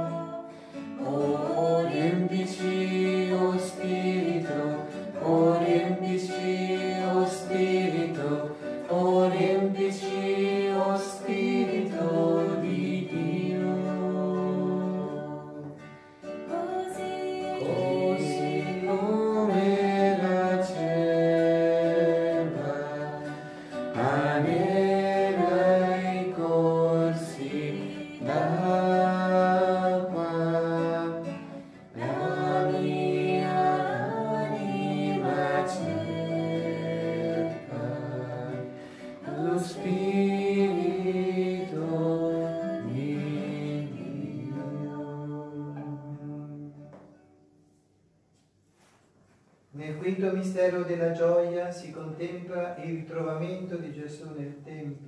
Speaker 3: O riempici, o Spirito, o riempici, o Spirito, o riempici, o Spirito di Dio. Così come la cerva
Speaker 1: mistero della gioia si contempla il ritrovamento di Gesù nel Tempio.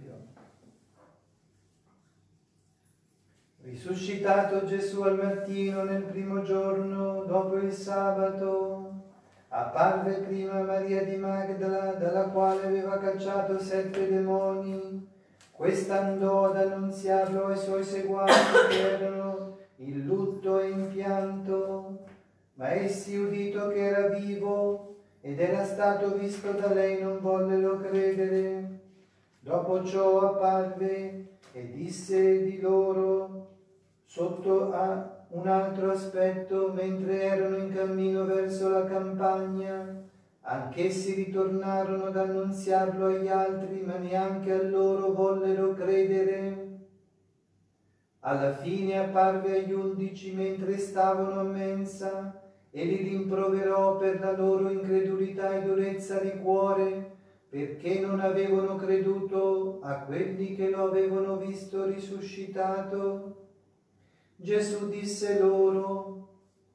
Speaker 1: Risuscitato Gesù al mattino nel primo giorno dopo il sabato, apparve prima Maria di Magdala, dalla quale aveva cacciato sette demoni. Questa andò ad annunziarlo ai suoi seguaci che erano in lutto e in pianto, ma essi, udito che era vivo ed era stato visto da lei, non vollero credere. Dopo ciò apparve e disse di loro sotto a un altro aspetto, mentre erano in cammino verso la campagna. Anch'essi ritornarono ad annunziarlo agli altri, ma neanche a loro vollero credere. Alla fine apparve agli undici mentre stavano a mensa e li rimproverò per la loro incredulità e durezza di cuore, perché non avevano creduto a quelli che lo avevano visto risuscitato. Gesù disse loro: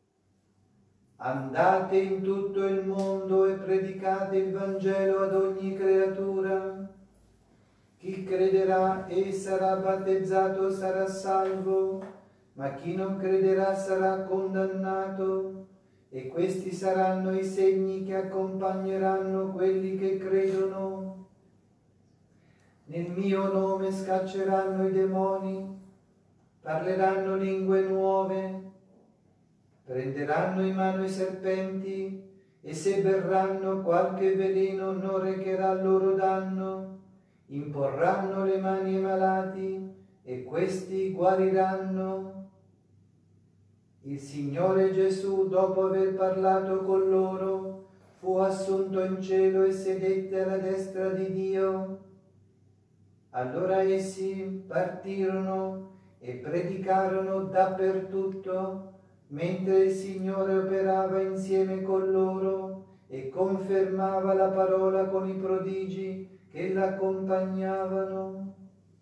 Speaker 1: andate in tutto il mondo e predicate il Vangelo ad ogni creatura. Chi crederà e sarà battezzato sarà salvo, ma chi non crederà sarà condannato. E questi saranno i segni che accompagneranno quelli che credono. Nel mio nome scacceranno i demoni, parleranno lingue nuove, prenderanno in mano i serpenti, e se berranno qualche veleno non recherà loro danno. Imporranno le mani ai malati e questi guariranno. Il Signore Gesù, dopo aver parlato con loro, fu assunto in cielo e sedette alla destra di Dio. Allora essi partirono e predicarono dappertutto, mentre il Signore operava insieme con loro e confermava la parola con i prodigi che l'accompagnavano.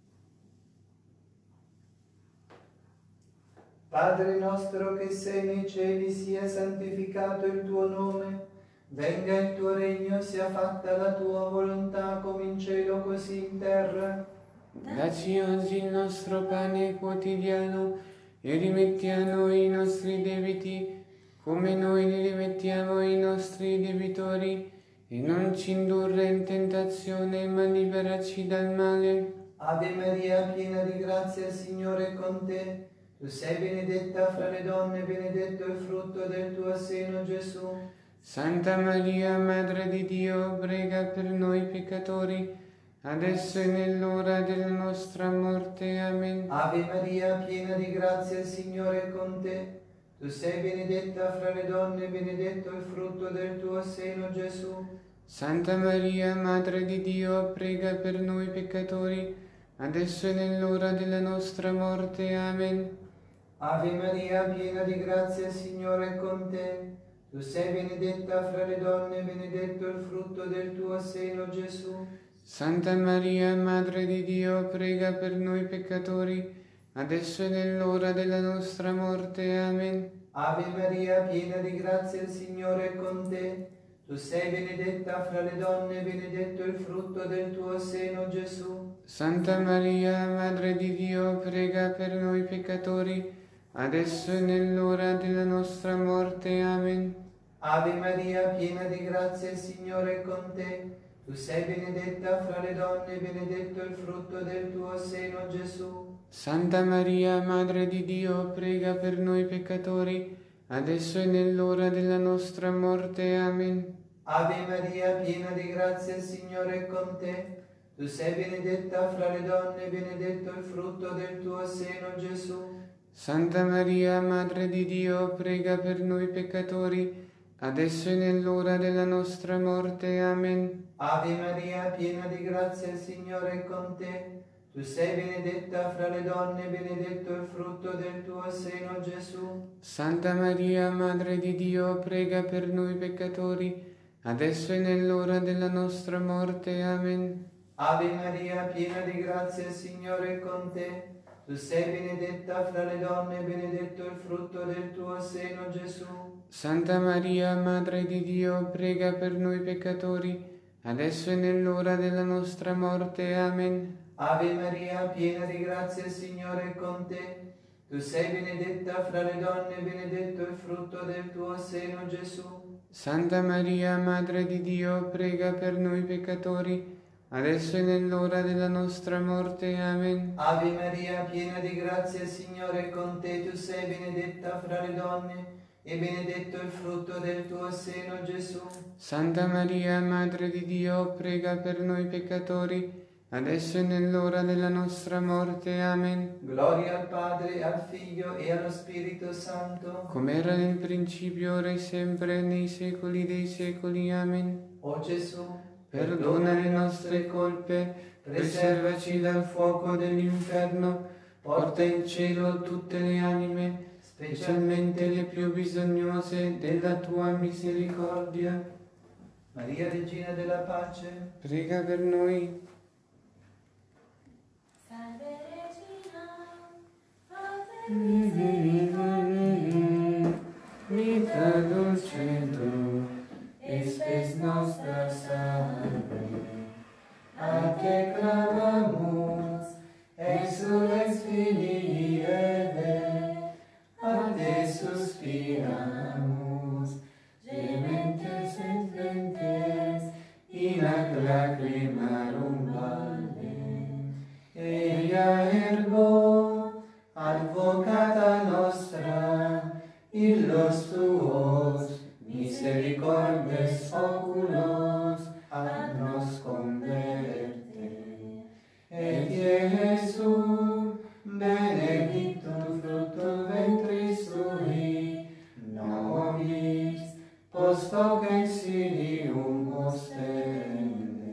Speaker 1: Padre nostro che sei nei cieli, sia santificato il tuo nome, venga il tuo regno, sia fatta la tua volontà come in cielo così in terra.
Speaker 2: Dacci oggi il nostro pane quotidiano e rimetti a noi i nostri debiti, come noi li rimettiamo ai nostri debitori, e non ci indurre in tentazione, ma liberaci dal male.
Speaker 1: Ave Maria, piena di grazia, il Signore è con te. Tu sei benedetta fra le donne, benedetto il frutto del tuo seno, Gesù.
Speaker 2: Santa Maria, Madre di Dio, prega per noi peccatori, adesso e nell'ora della nostra morte. Amen.
Speaker 1: Ave Maria, piena di grazia, il Signore è con te. Tu sei benedetta fra le donne, benedetto il frutto del tuo seno, Gesù.
Speaker 2: Santa Maria, Madre di Dio, prega per noi peccatori, adesso e nell'ora della nostra morte. Amen.
Speaker 1: Ave Maria, piena di grazia, il Signore è con te. Tu sei benedetta fra le donne, benedetto il frutto del tuo seno, Gesù.
Speaker 2: Santa Maria, Madre di Dio, prega per noi peccatori, adesso e nell'ora della nostra morte. Amen.
Speaker 1: Ave Maria, piena di grazia, il Signore è con te. Tu sei benedetta fra le donne, benedetto il frutto del tuo seno, Gesù.
Speaker 2: Santa Maria, Madre di Dio, prega per noi peccatori, adesso e nell'ora della nostra morte. Amen.
Speaker 1: Ave Maria, piena di grazia, il Signore è con te. Tu sei benedetta fra le donne, benedetto il frutto del tuo seno, Gesù.
Speaker 2: Santa Maria, Madre di Dio, prega per noi peccatori, adesso e nell'ora della nostra morte. Amen.
Speaker 1: Ave Maria, piena di grazia, il Signore è con te. Tu sei benedetta fra le donne, benedetto il frutto del tuo seno, Gesù.
Speaker 2: Santa Maria, Madre di Dio, prega per noi peccatori, adesso e nell'ora della nostra morte. Amen.
Speaker 1: Ave Maria, piena di grazia, il Signore è con te. Tu sei benedetta fra le donne, benedetto il frutto del tuo seno, Gesù.
Speaker 2: Santa Maria, Madre di Dio, prega per noi peccatori, adesso e nell'ora della nostra morte. Amen.
Speaker 1: Ave Maria, piena di grazia, il Signore è con te. Tu sei benedetta fra le donne, benedetto il frutto del tuo seno, Gesù.
Speaker 2: Santa Maria, Madre di Dio, prega per noi peccatori, adesso e nell'ora della nostra morte. Amen.
Speaker 1: Ave Maria, piena di grazia, il Signore è con te. Tu sei benedetta fra le donne, benedetto il frutto del tuo seno, Gesù.
Speaker 2: Santa Maria, Madre di Dio, prega per noi peccatori, adesso e nell'ora della nostra morte. Amen.
Speaker 1: Ave Maria, piena di grazia, il Signore è con te. Tu sei benedetta fra le donne, e benedetto il frutto del tuo seno, Gesù.
Speaker 2: Santa Maria, Madre di Dio, prega per noi peccatori, adesso e nell'ora della nostra morte. Amen.
Speaker 1: Gloria al Padre, al Figlio e allo Spirito Santo.
Speaker 2: Come era nel principio, ora e sempre, nei secoli dei secoli. Amen.
Speaker 1: O Gesù,
Speaker 2: Perdona le nostre colpe, preservaci dal fuoco dell'inferno, porta in cielo tutte le anime, specialmente le più bisognose della tua misericordia.
Speaker 1: Maria, Regina della Pace,
Speaker 2: Prega per noi.
Speaker 3: Salve Regina, Ave
Speaker 2: Vita dulcedo,
Speaker 3: et spes nostra salve. A te clamamus, exules Filii Eve, a te suspiramus, gementes et flentes, in ac lacrimarum valle. Eia ergo, advocata nostra, illos tuos, misericordes oculos, ad nos converte. Et Iesu, benedictum fructum ventris tui, nobis, post hoc exilium ostende.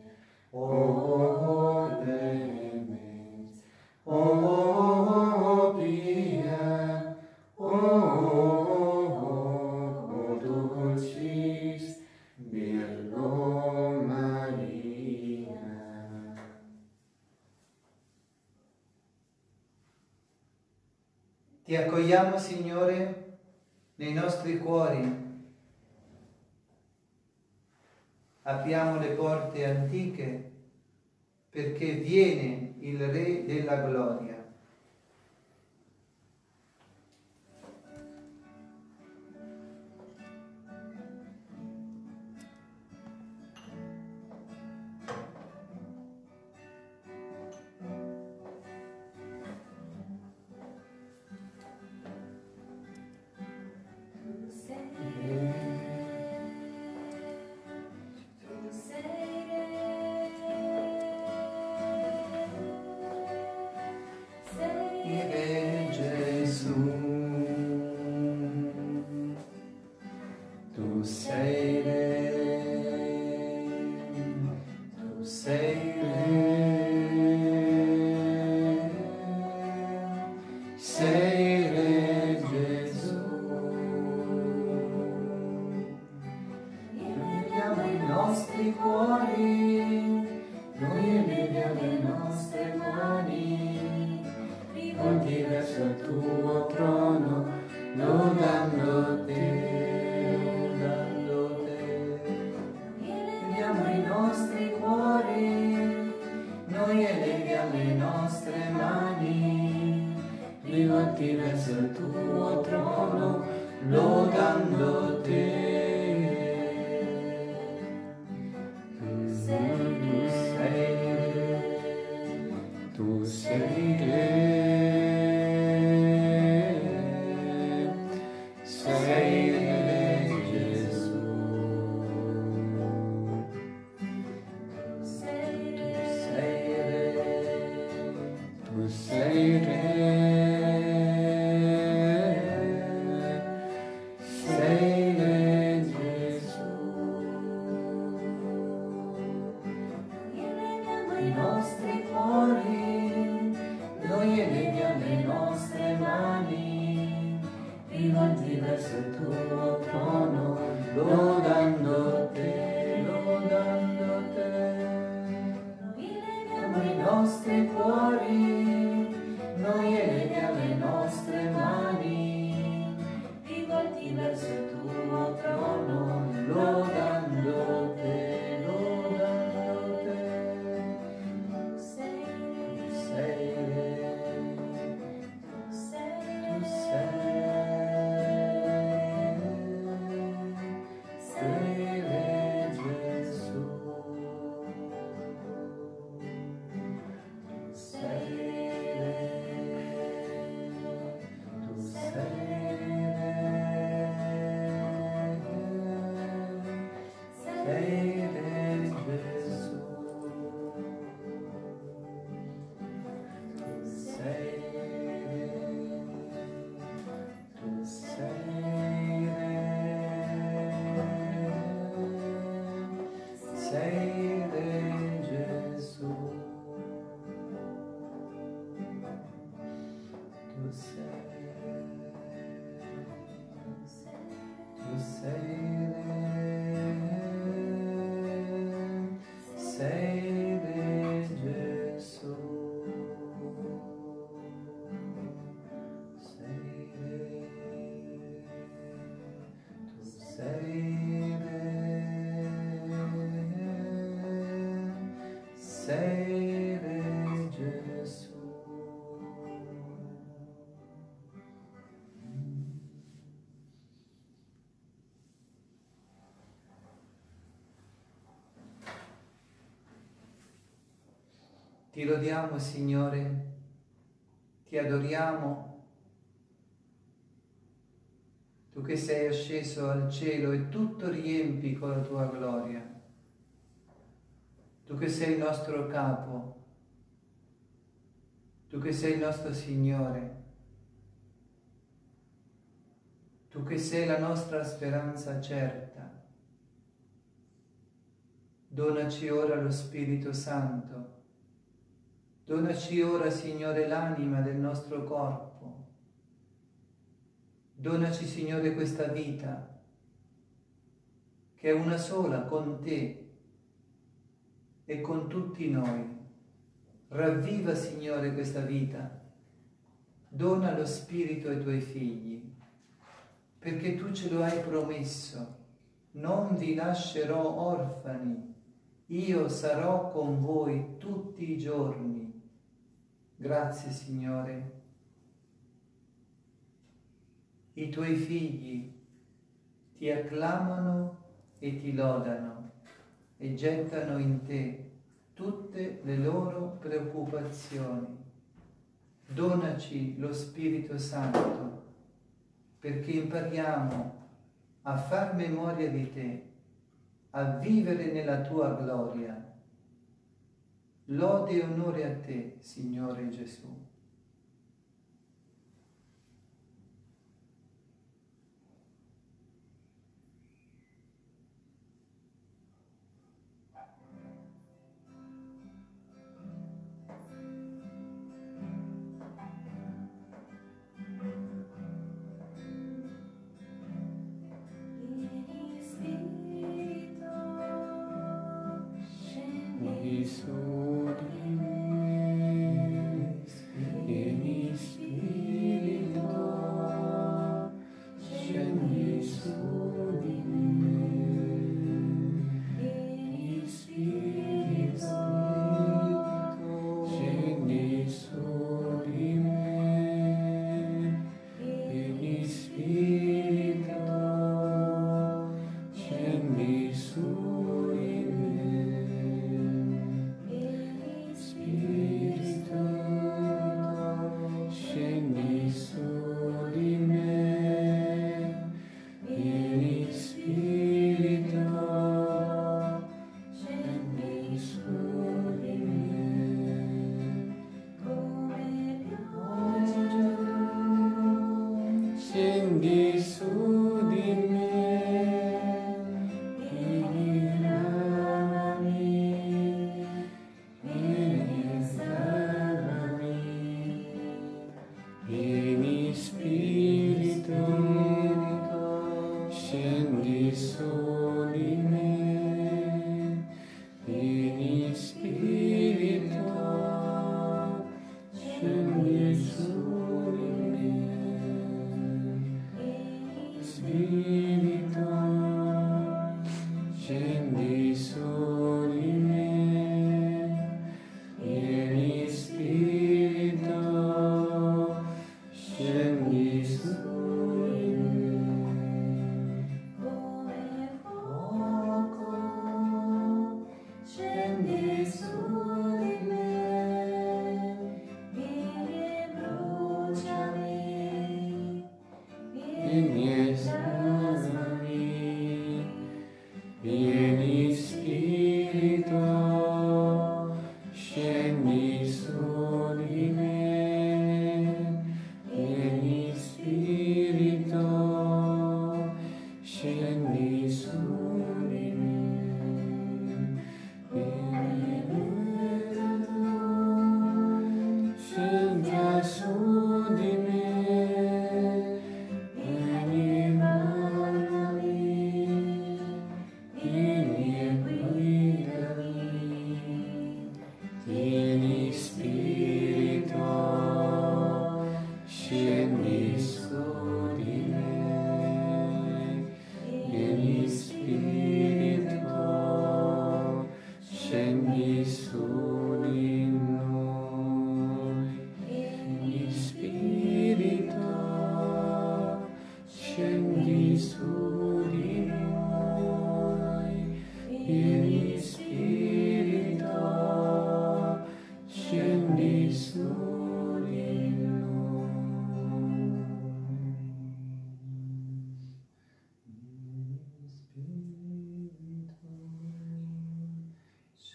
Speaker 3: O clemens, o pia, o dulcis Virgo Maria.
Speaker 1: ti accogliamo, Signore, nei nostri cuori. Apriamo le porte antiche perché viene il Re della gloria.
Speaker 3: Tu sei Re, tu sei Re, sei Re Gesù. Eleviamo i nostri cuori, noi eleviamo le nostre mani, rivolti verso il tuo trono, lodando te. I nostri cuori, noi eleviamo le nostre mani, rivolti verso il tuo trono, lodando te. Tu sei Re, tu sei Re, sei Re Gesù. Tu sei Re, sei Re Gesù. Eleviamo i nostri cuori, noi eleviamo le nostre mani, rivolti verso il tuo trono, lodando te, lodando te. I nostri cuori,
Speaker 1: Ti lodiamo, Signore, ti adoriamo, tu che sei asceso al cielo e tutto riempi con la tua gloria, tu che sei il nostro capo, tu che sei il nostro Signore, tu che sei la nostra speranza certa. Donaci ora lo Spirito Santo. Donaci ora, Signore, l'anima del nostro corpo. Donaci, Signore, questa vita, che è una sola con te e con tutti noi. Ravviva, Signore, questa vita. Dona lo Spirito ai tuoi figli, perché tu ce lo hai promesso. Non vi lascerò orfani, io sarò con voi tutti i giorni. Grazie, Signore. I tuoi figli ti acclamano e ti lodano e gettano in te tutte le loro preoccupazioni. Donaci lo Spirito Santo perché impariamo a far memoria di te, a vivere nella tua gloria. Lode e onore a te, Signore Gesù.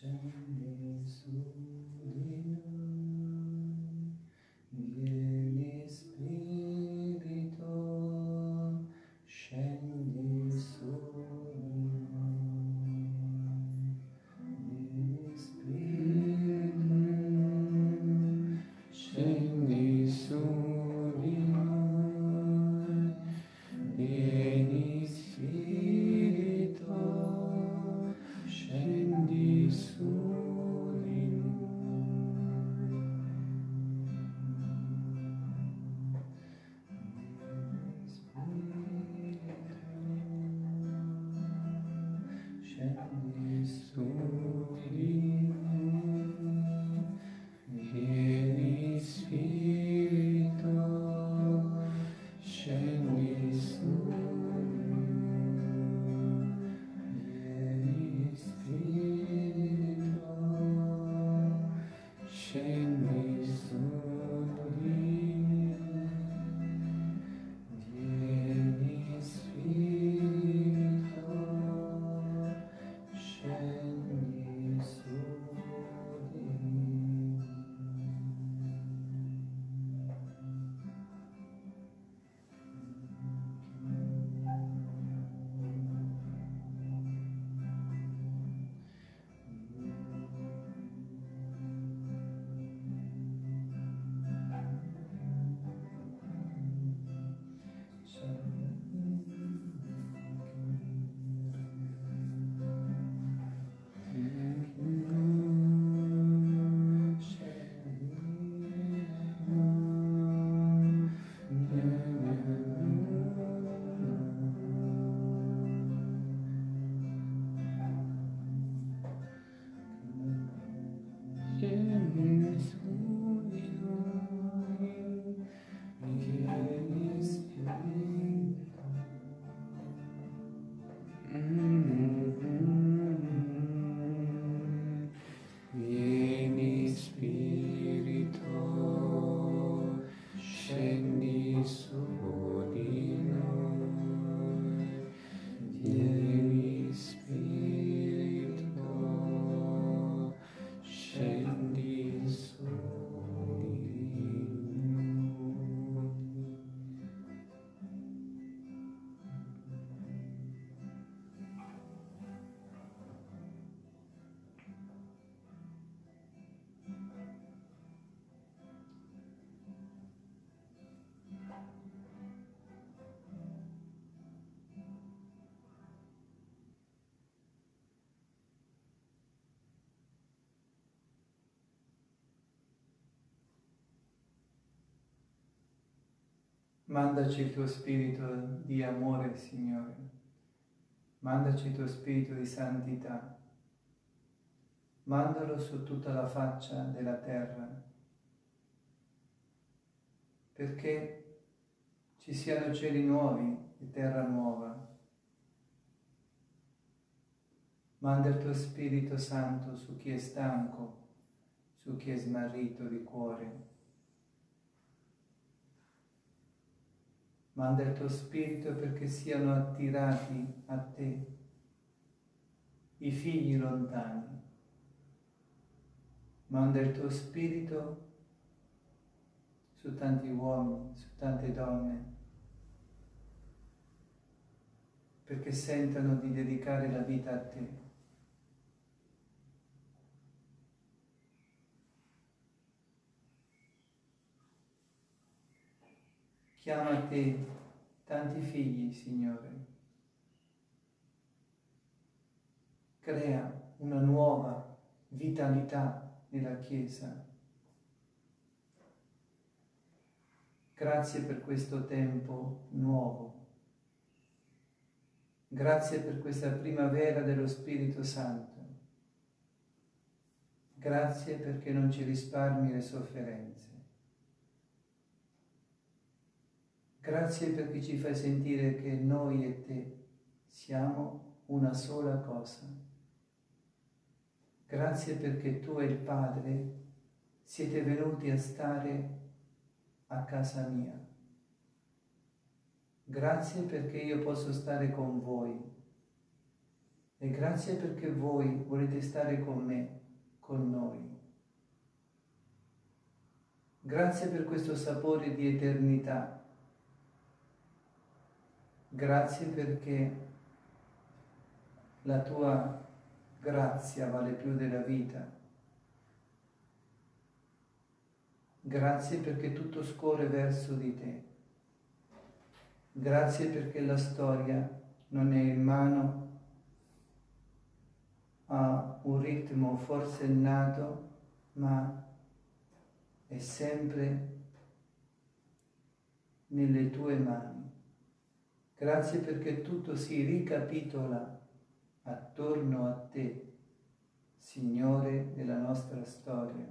Speaker 3: Scendi su di noi, vieni Spirito, scendi su di noi, vieni Spirito, scendi su di noi, vieni Spirito, scendi su di noi. Scendi su di noi, vieni Spirito, scendi su di noi, vieni Spirito, scendi su di noi, vieni Spirito, scendi su di noi. Scendi su di noi, vieni Spirito. Vieni Spirito, scendi su di noi, vieni Spirito, scendi su di noi.
Speaker 1: Mandaci il tuo spirito di amore, Signore. Mandaci il tuo spirito di santità. Mandalo su tutta la faccia della terra, perché ci siano cieli nuovi e terra nuova. Manda il tuo Spirito Santo su chi è stanco, su chi è smarrito di cuore. Manda il tuo Spirito perché siano attirati a te i figli lontani. Manda il tuo Spirito su tanti uomini, su tante donne, perché sentano di dedicare la vita a te. Chiama a te tanti figli, Signore. Crea una nuova vitalità nella Chiesa. Grazie per questo tempo nuovo. Grazie per questa primavera dello Spirito Santo. Grazie perché non ci risparmi le sofferenze. Grazie perché ci fai sentire che noi e te siamo una sola cosa. Grazie perché tu e il Padre siete venuti a stare a casa mia. Grazie perché io posso stare con voi E grazie perché voi volete stare con me, con noi. Grazie per questo sapore di eternità. Grazie perché la tua grazia vale più della vita. Grazie perché tutto scorre verso di te. Grazie perché la storia non è in mano a un ritmo forsennato, ma è sempre nelle tue mani. Grazie perché tutto si ricapitola attorno a te, Signore della nostra storia.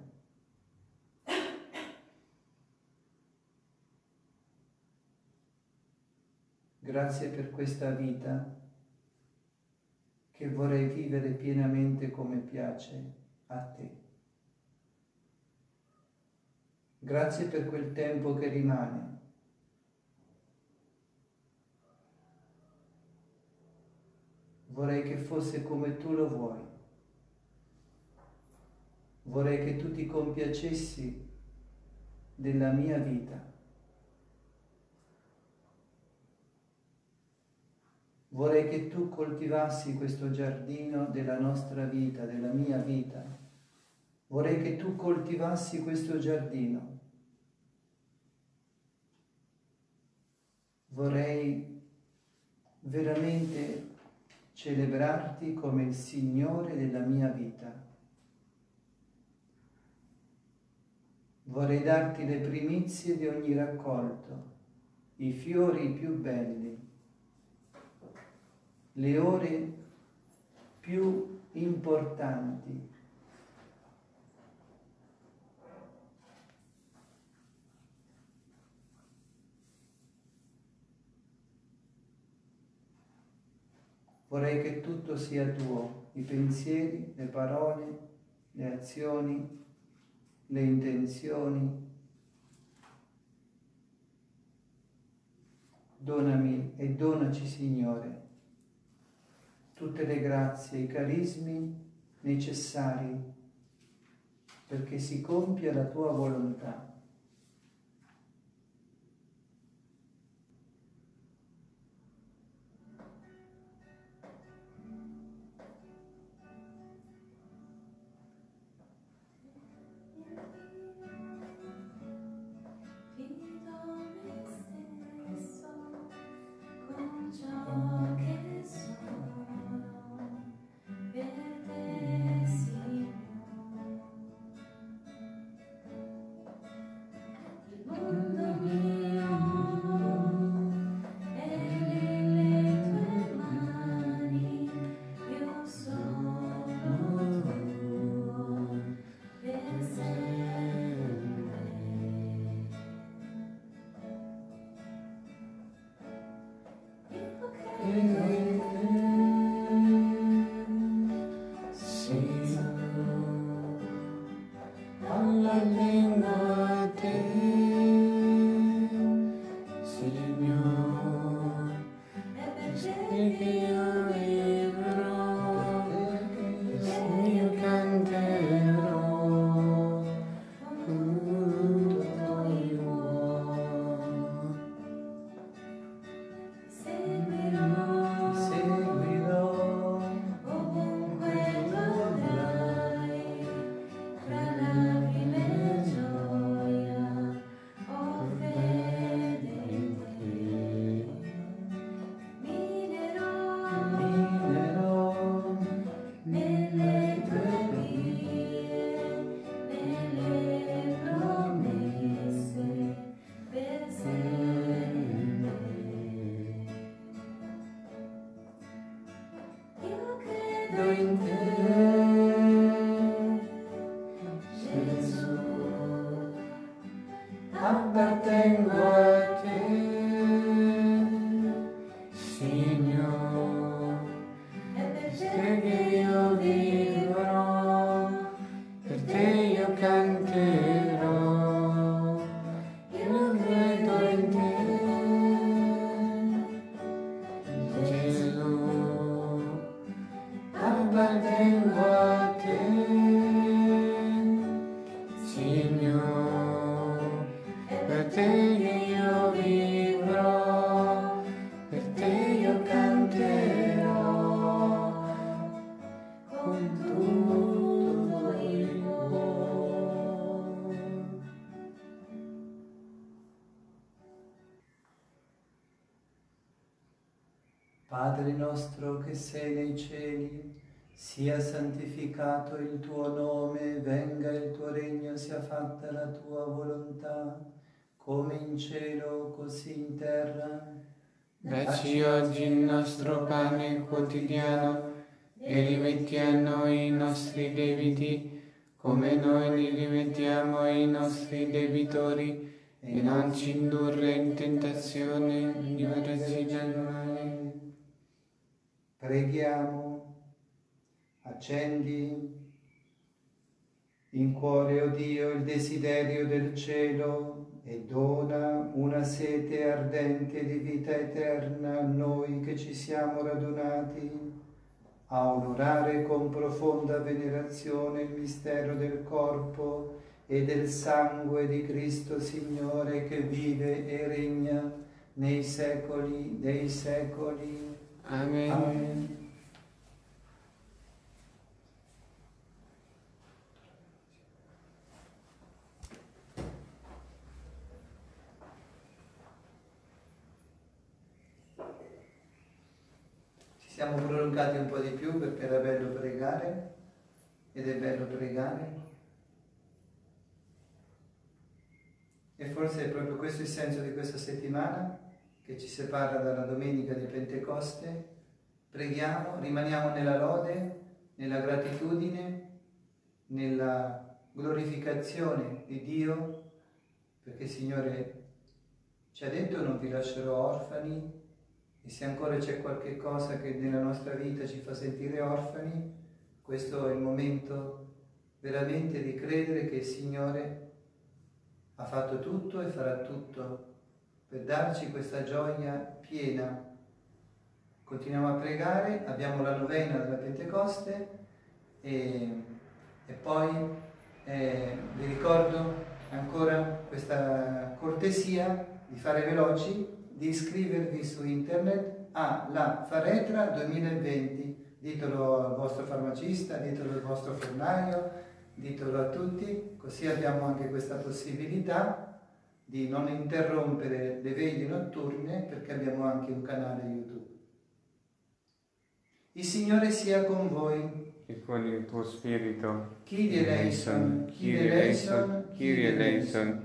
Speaker 1: Grazie per questa vita che vorrei vivere pienamente come piace a te. Grazie per quel tempo che rimane. Vorrei che fosse come tu lo vuoi. Vorrei che tu ti compiacessi della mia vita. Vorrei che tu coltivassi questo giardino della nostra vita, della mia vita. Vorrei che tu coltivassi questo giardino. Vorrei veramente celebrarti come il Signore della mia vita. Vorrei darti le primizie di ogni raccolto, i fiori più belli, le ore più importanti. Vorrei che tutto sia tuo, i pensieri, le parole, le azioni, le intenzioni. Donami e donaci, Signore, tutte le grazie, i carismi necessari perché si compia la tua volontà. Padre nostro che sei nei cieli, sia santificato il tuo nome, venga il tuo regno, sia fatta la tua volontà, come in cielo, così in terra.
Speaker 2: Dacci oggi il nostro pane quotidiano e rimetti a noi i nostri debiti, come noi li rimettiamo ai nostri debitori, e non ci indurre in tentazione, liberaci dal male.
Speaker 1: Preghiamo. Accendi in cuore, o Dio, il desiderio del cielo e dona una sete ardente di vita eterna a noi che ci siamo radunati a onorare con profonda venerazione il mistero del corpo e del sangue di Cristo Signore, che vive e regna nei secoli dei secoli.
Speaker 2: Amen.
Speaker 1: Amen. Siamo prolungati un po' di più perché era bello pregare, ed è bello pregare. E forse è proprio questo il senso di questa settimana, che ci separa dalla domenica di Pentecoste. Preghiamo, rimaniamo nella lode, nella gratitudine, nella glorificazione di Dio, perché Signore ci ha detto: non vi lascerò orfani. E se ancora c'è qualche cosa che nella nostra vita ci fa sentire orfani, questo è il momento veramente di credere che il Signore ha fatto tutto e farà tutto per darci questa gioia piena. Continuiamo a pregare, abbiamo la novena della Pentecoste e, e poi eh, vi ricordo ancora questa cortesia di fare veloci, di iscrivervi su internet a La Faretra duemilaventi, ditelo al vostro farmacista, ditelo al vostro fornaio, ditelo a tutti, così abbiamo anche questa possibilità di non interrompere le veglie notturne, perché abbiamo anche un canale YouTube. Il Signore sia con voi.
Speaker 2: E con il tuo spirito.
Speaker 1: Kyrie eleison, Kyrie eleison, Kyrie eleison.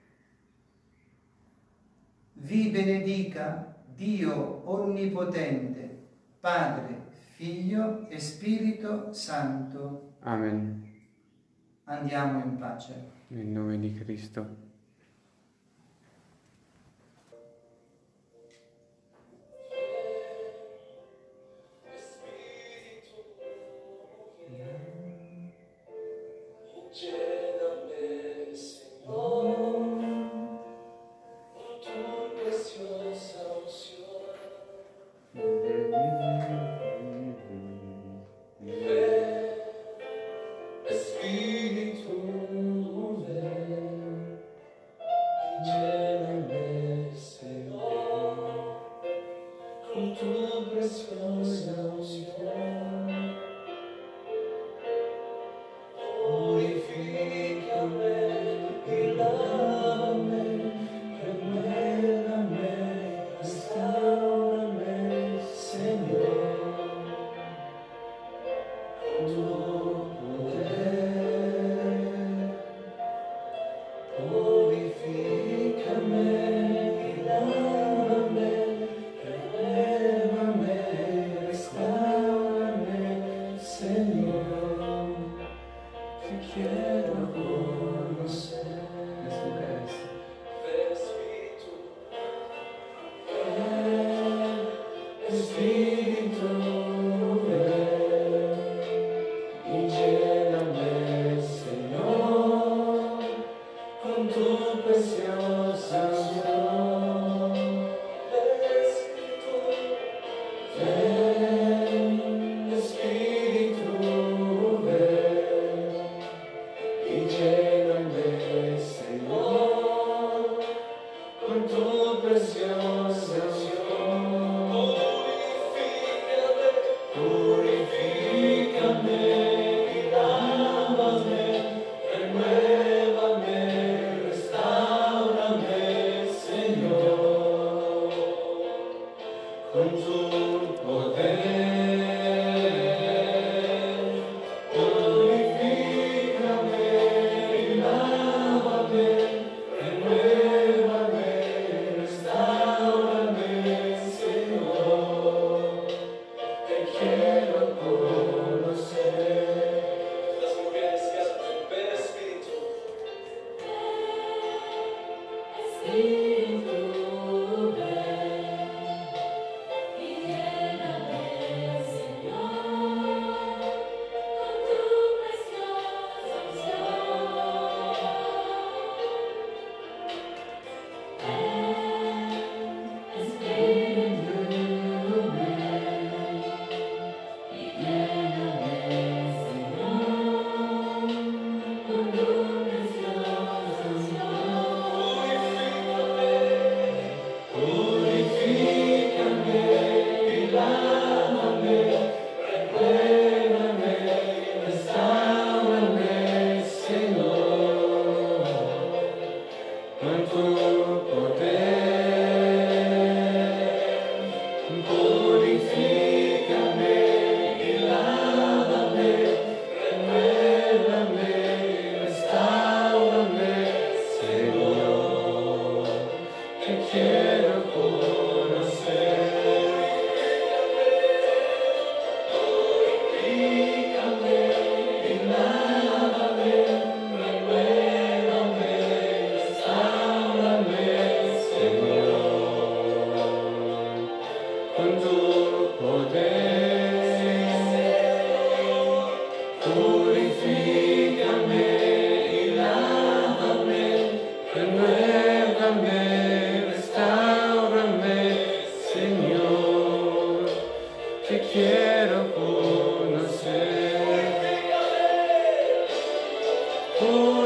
Speaker 1: Vi benedica Dio Onnipotente, Padre, Figlio e Spirito Santo.
Speaker 2: Amen.
Speaker 1: Andiamo in pace.
Speaker 2: Nel nome di Cristo.
Speaker 3: Oh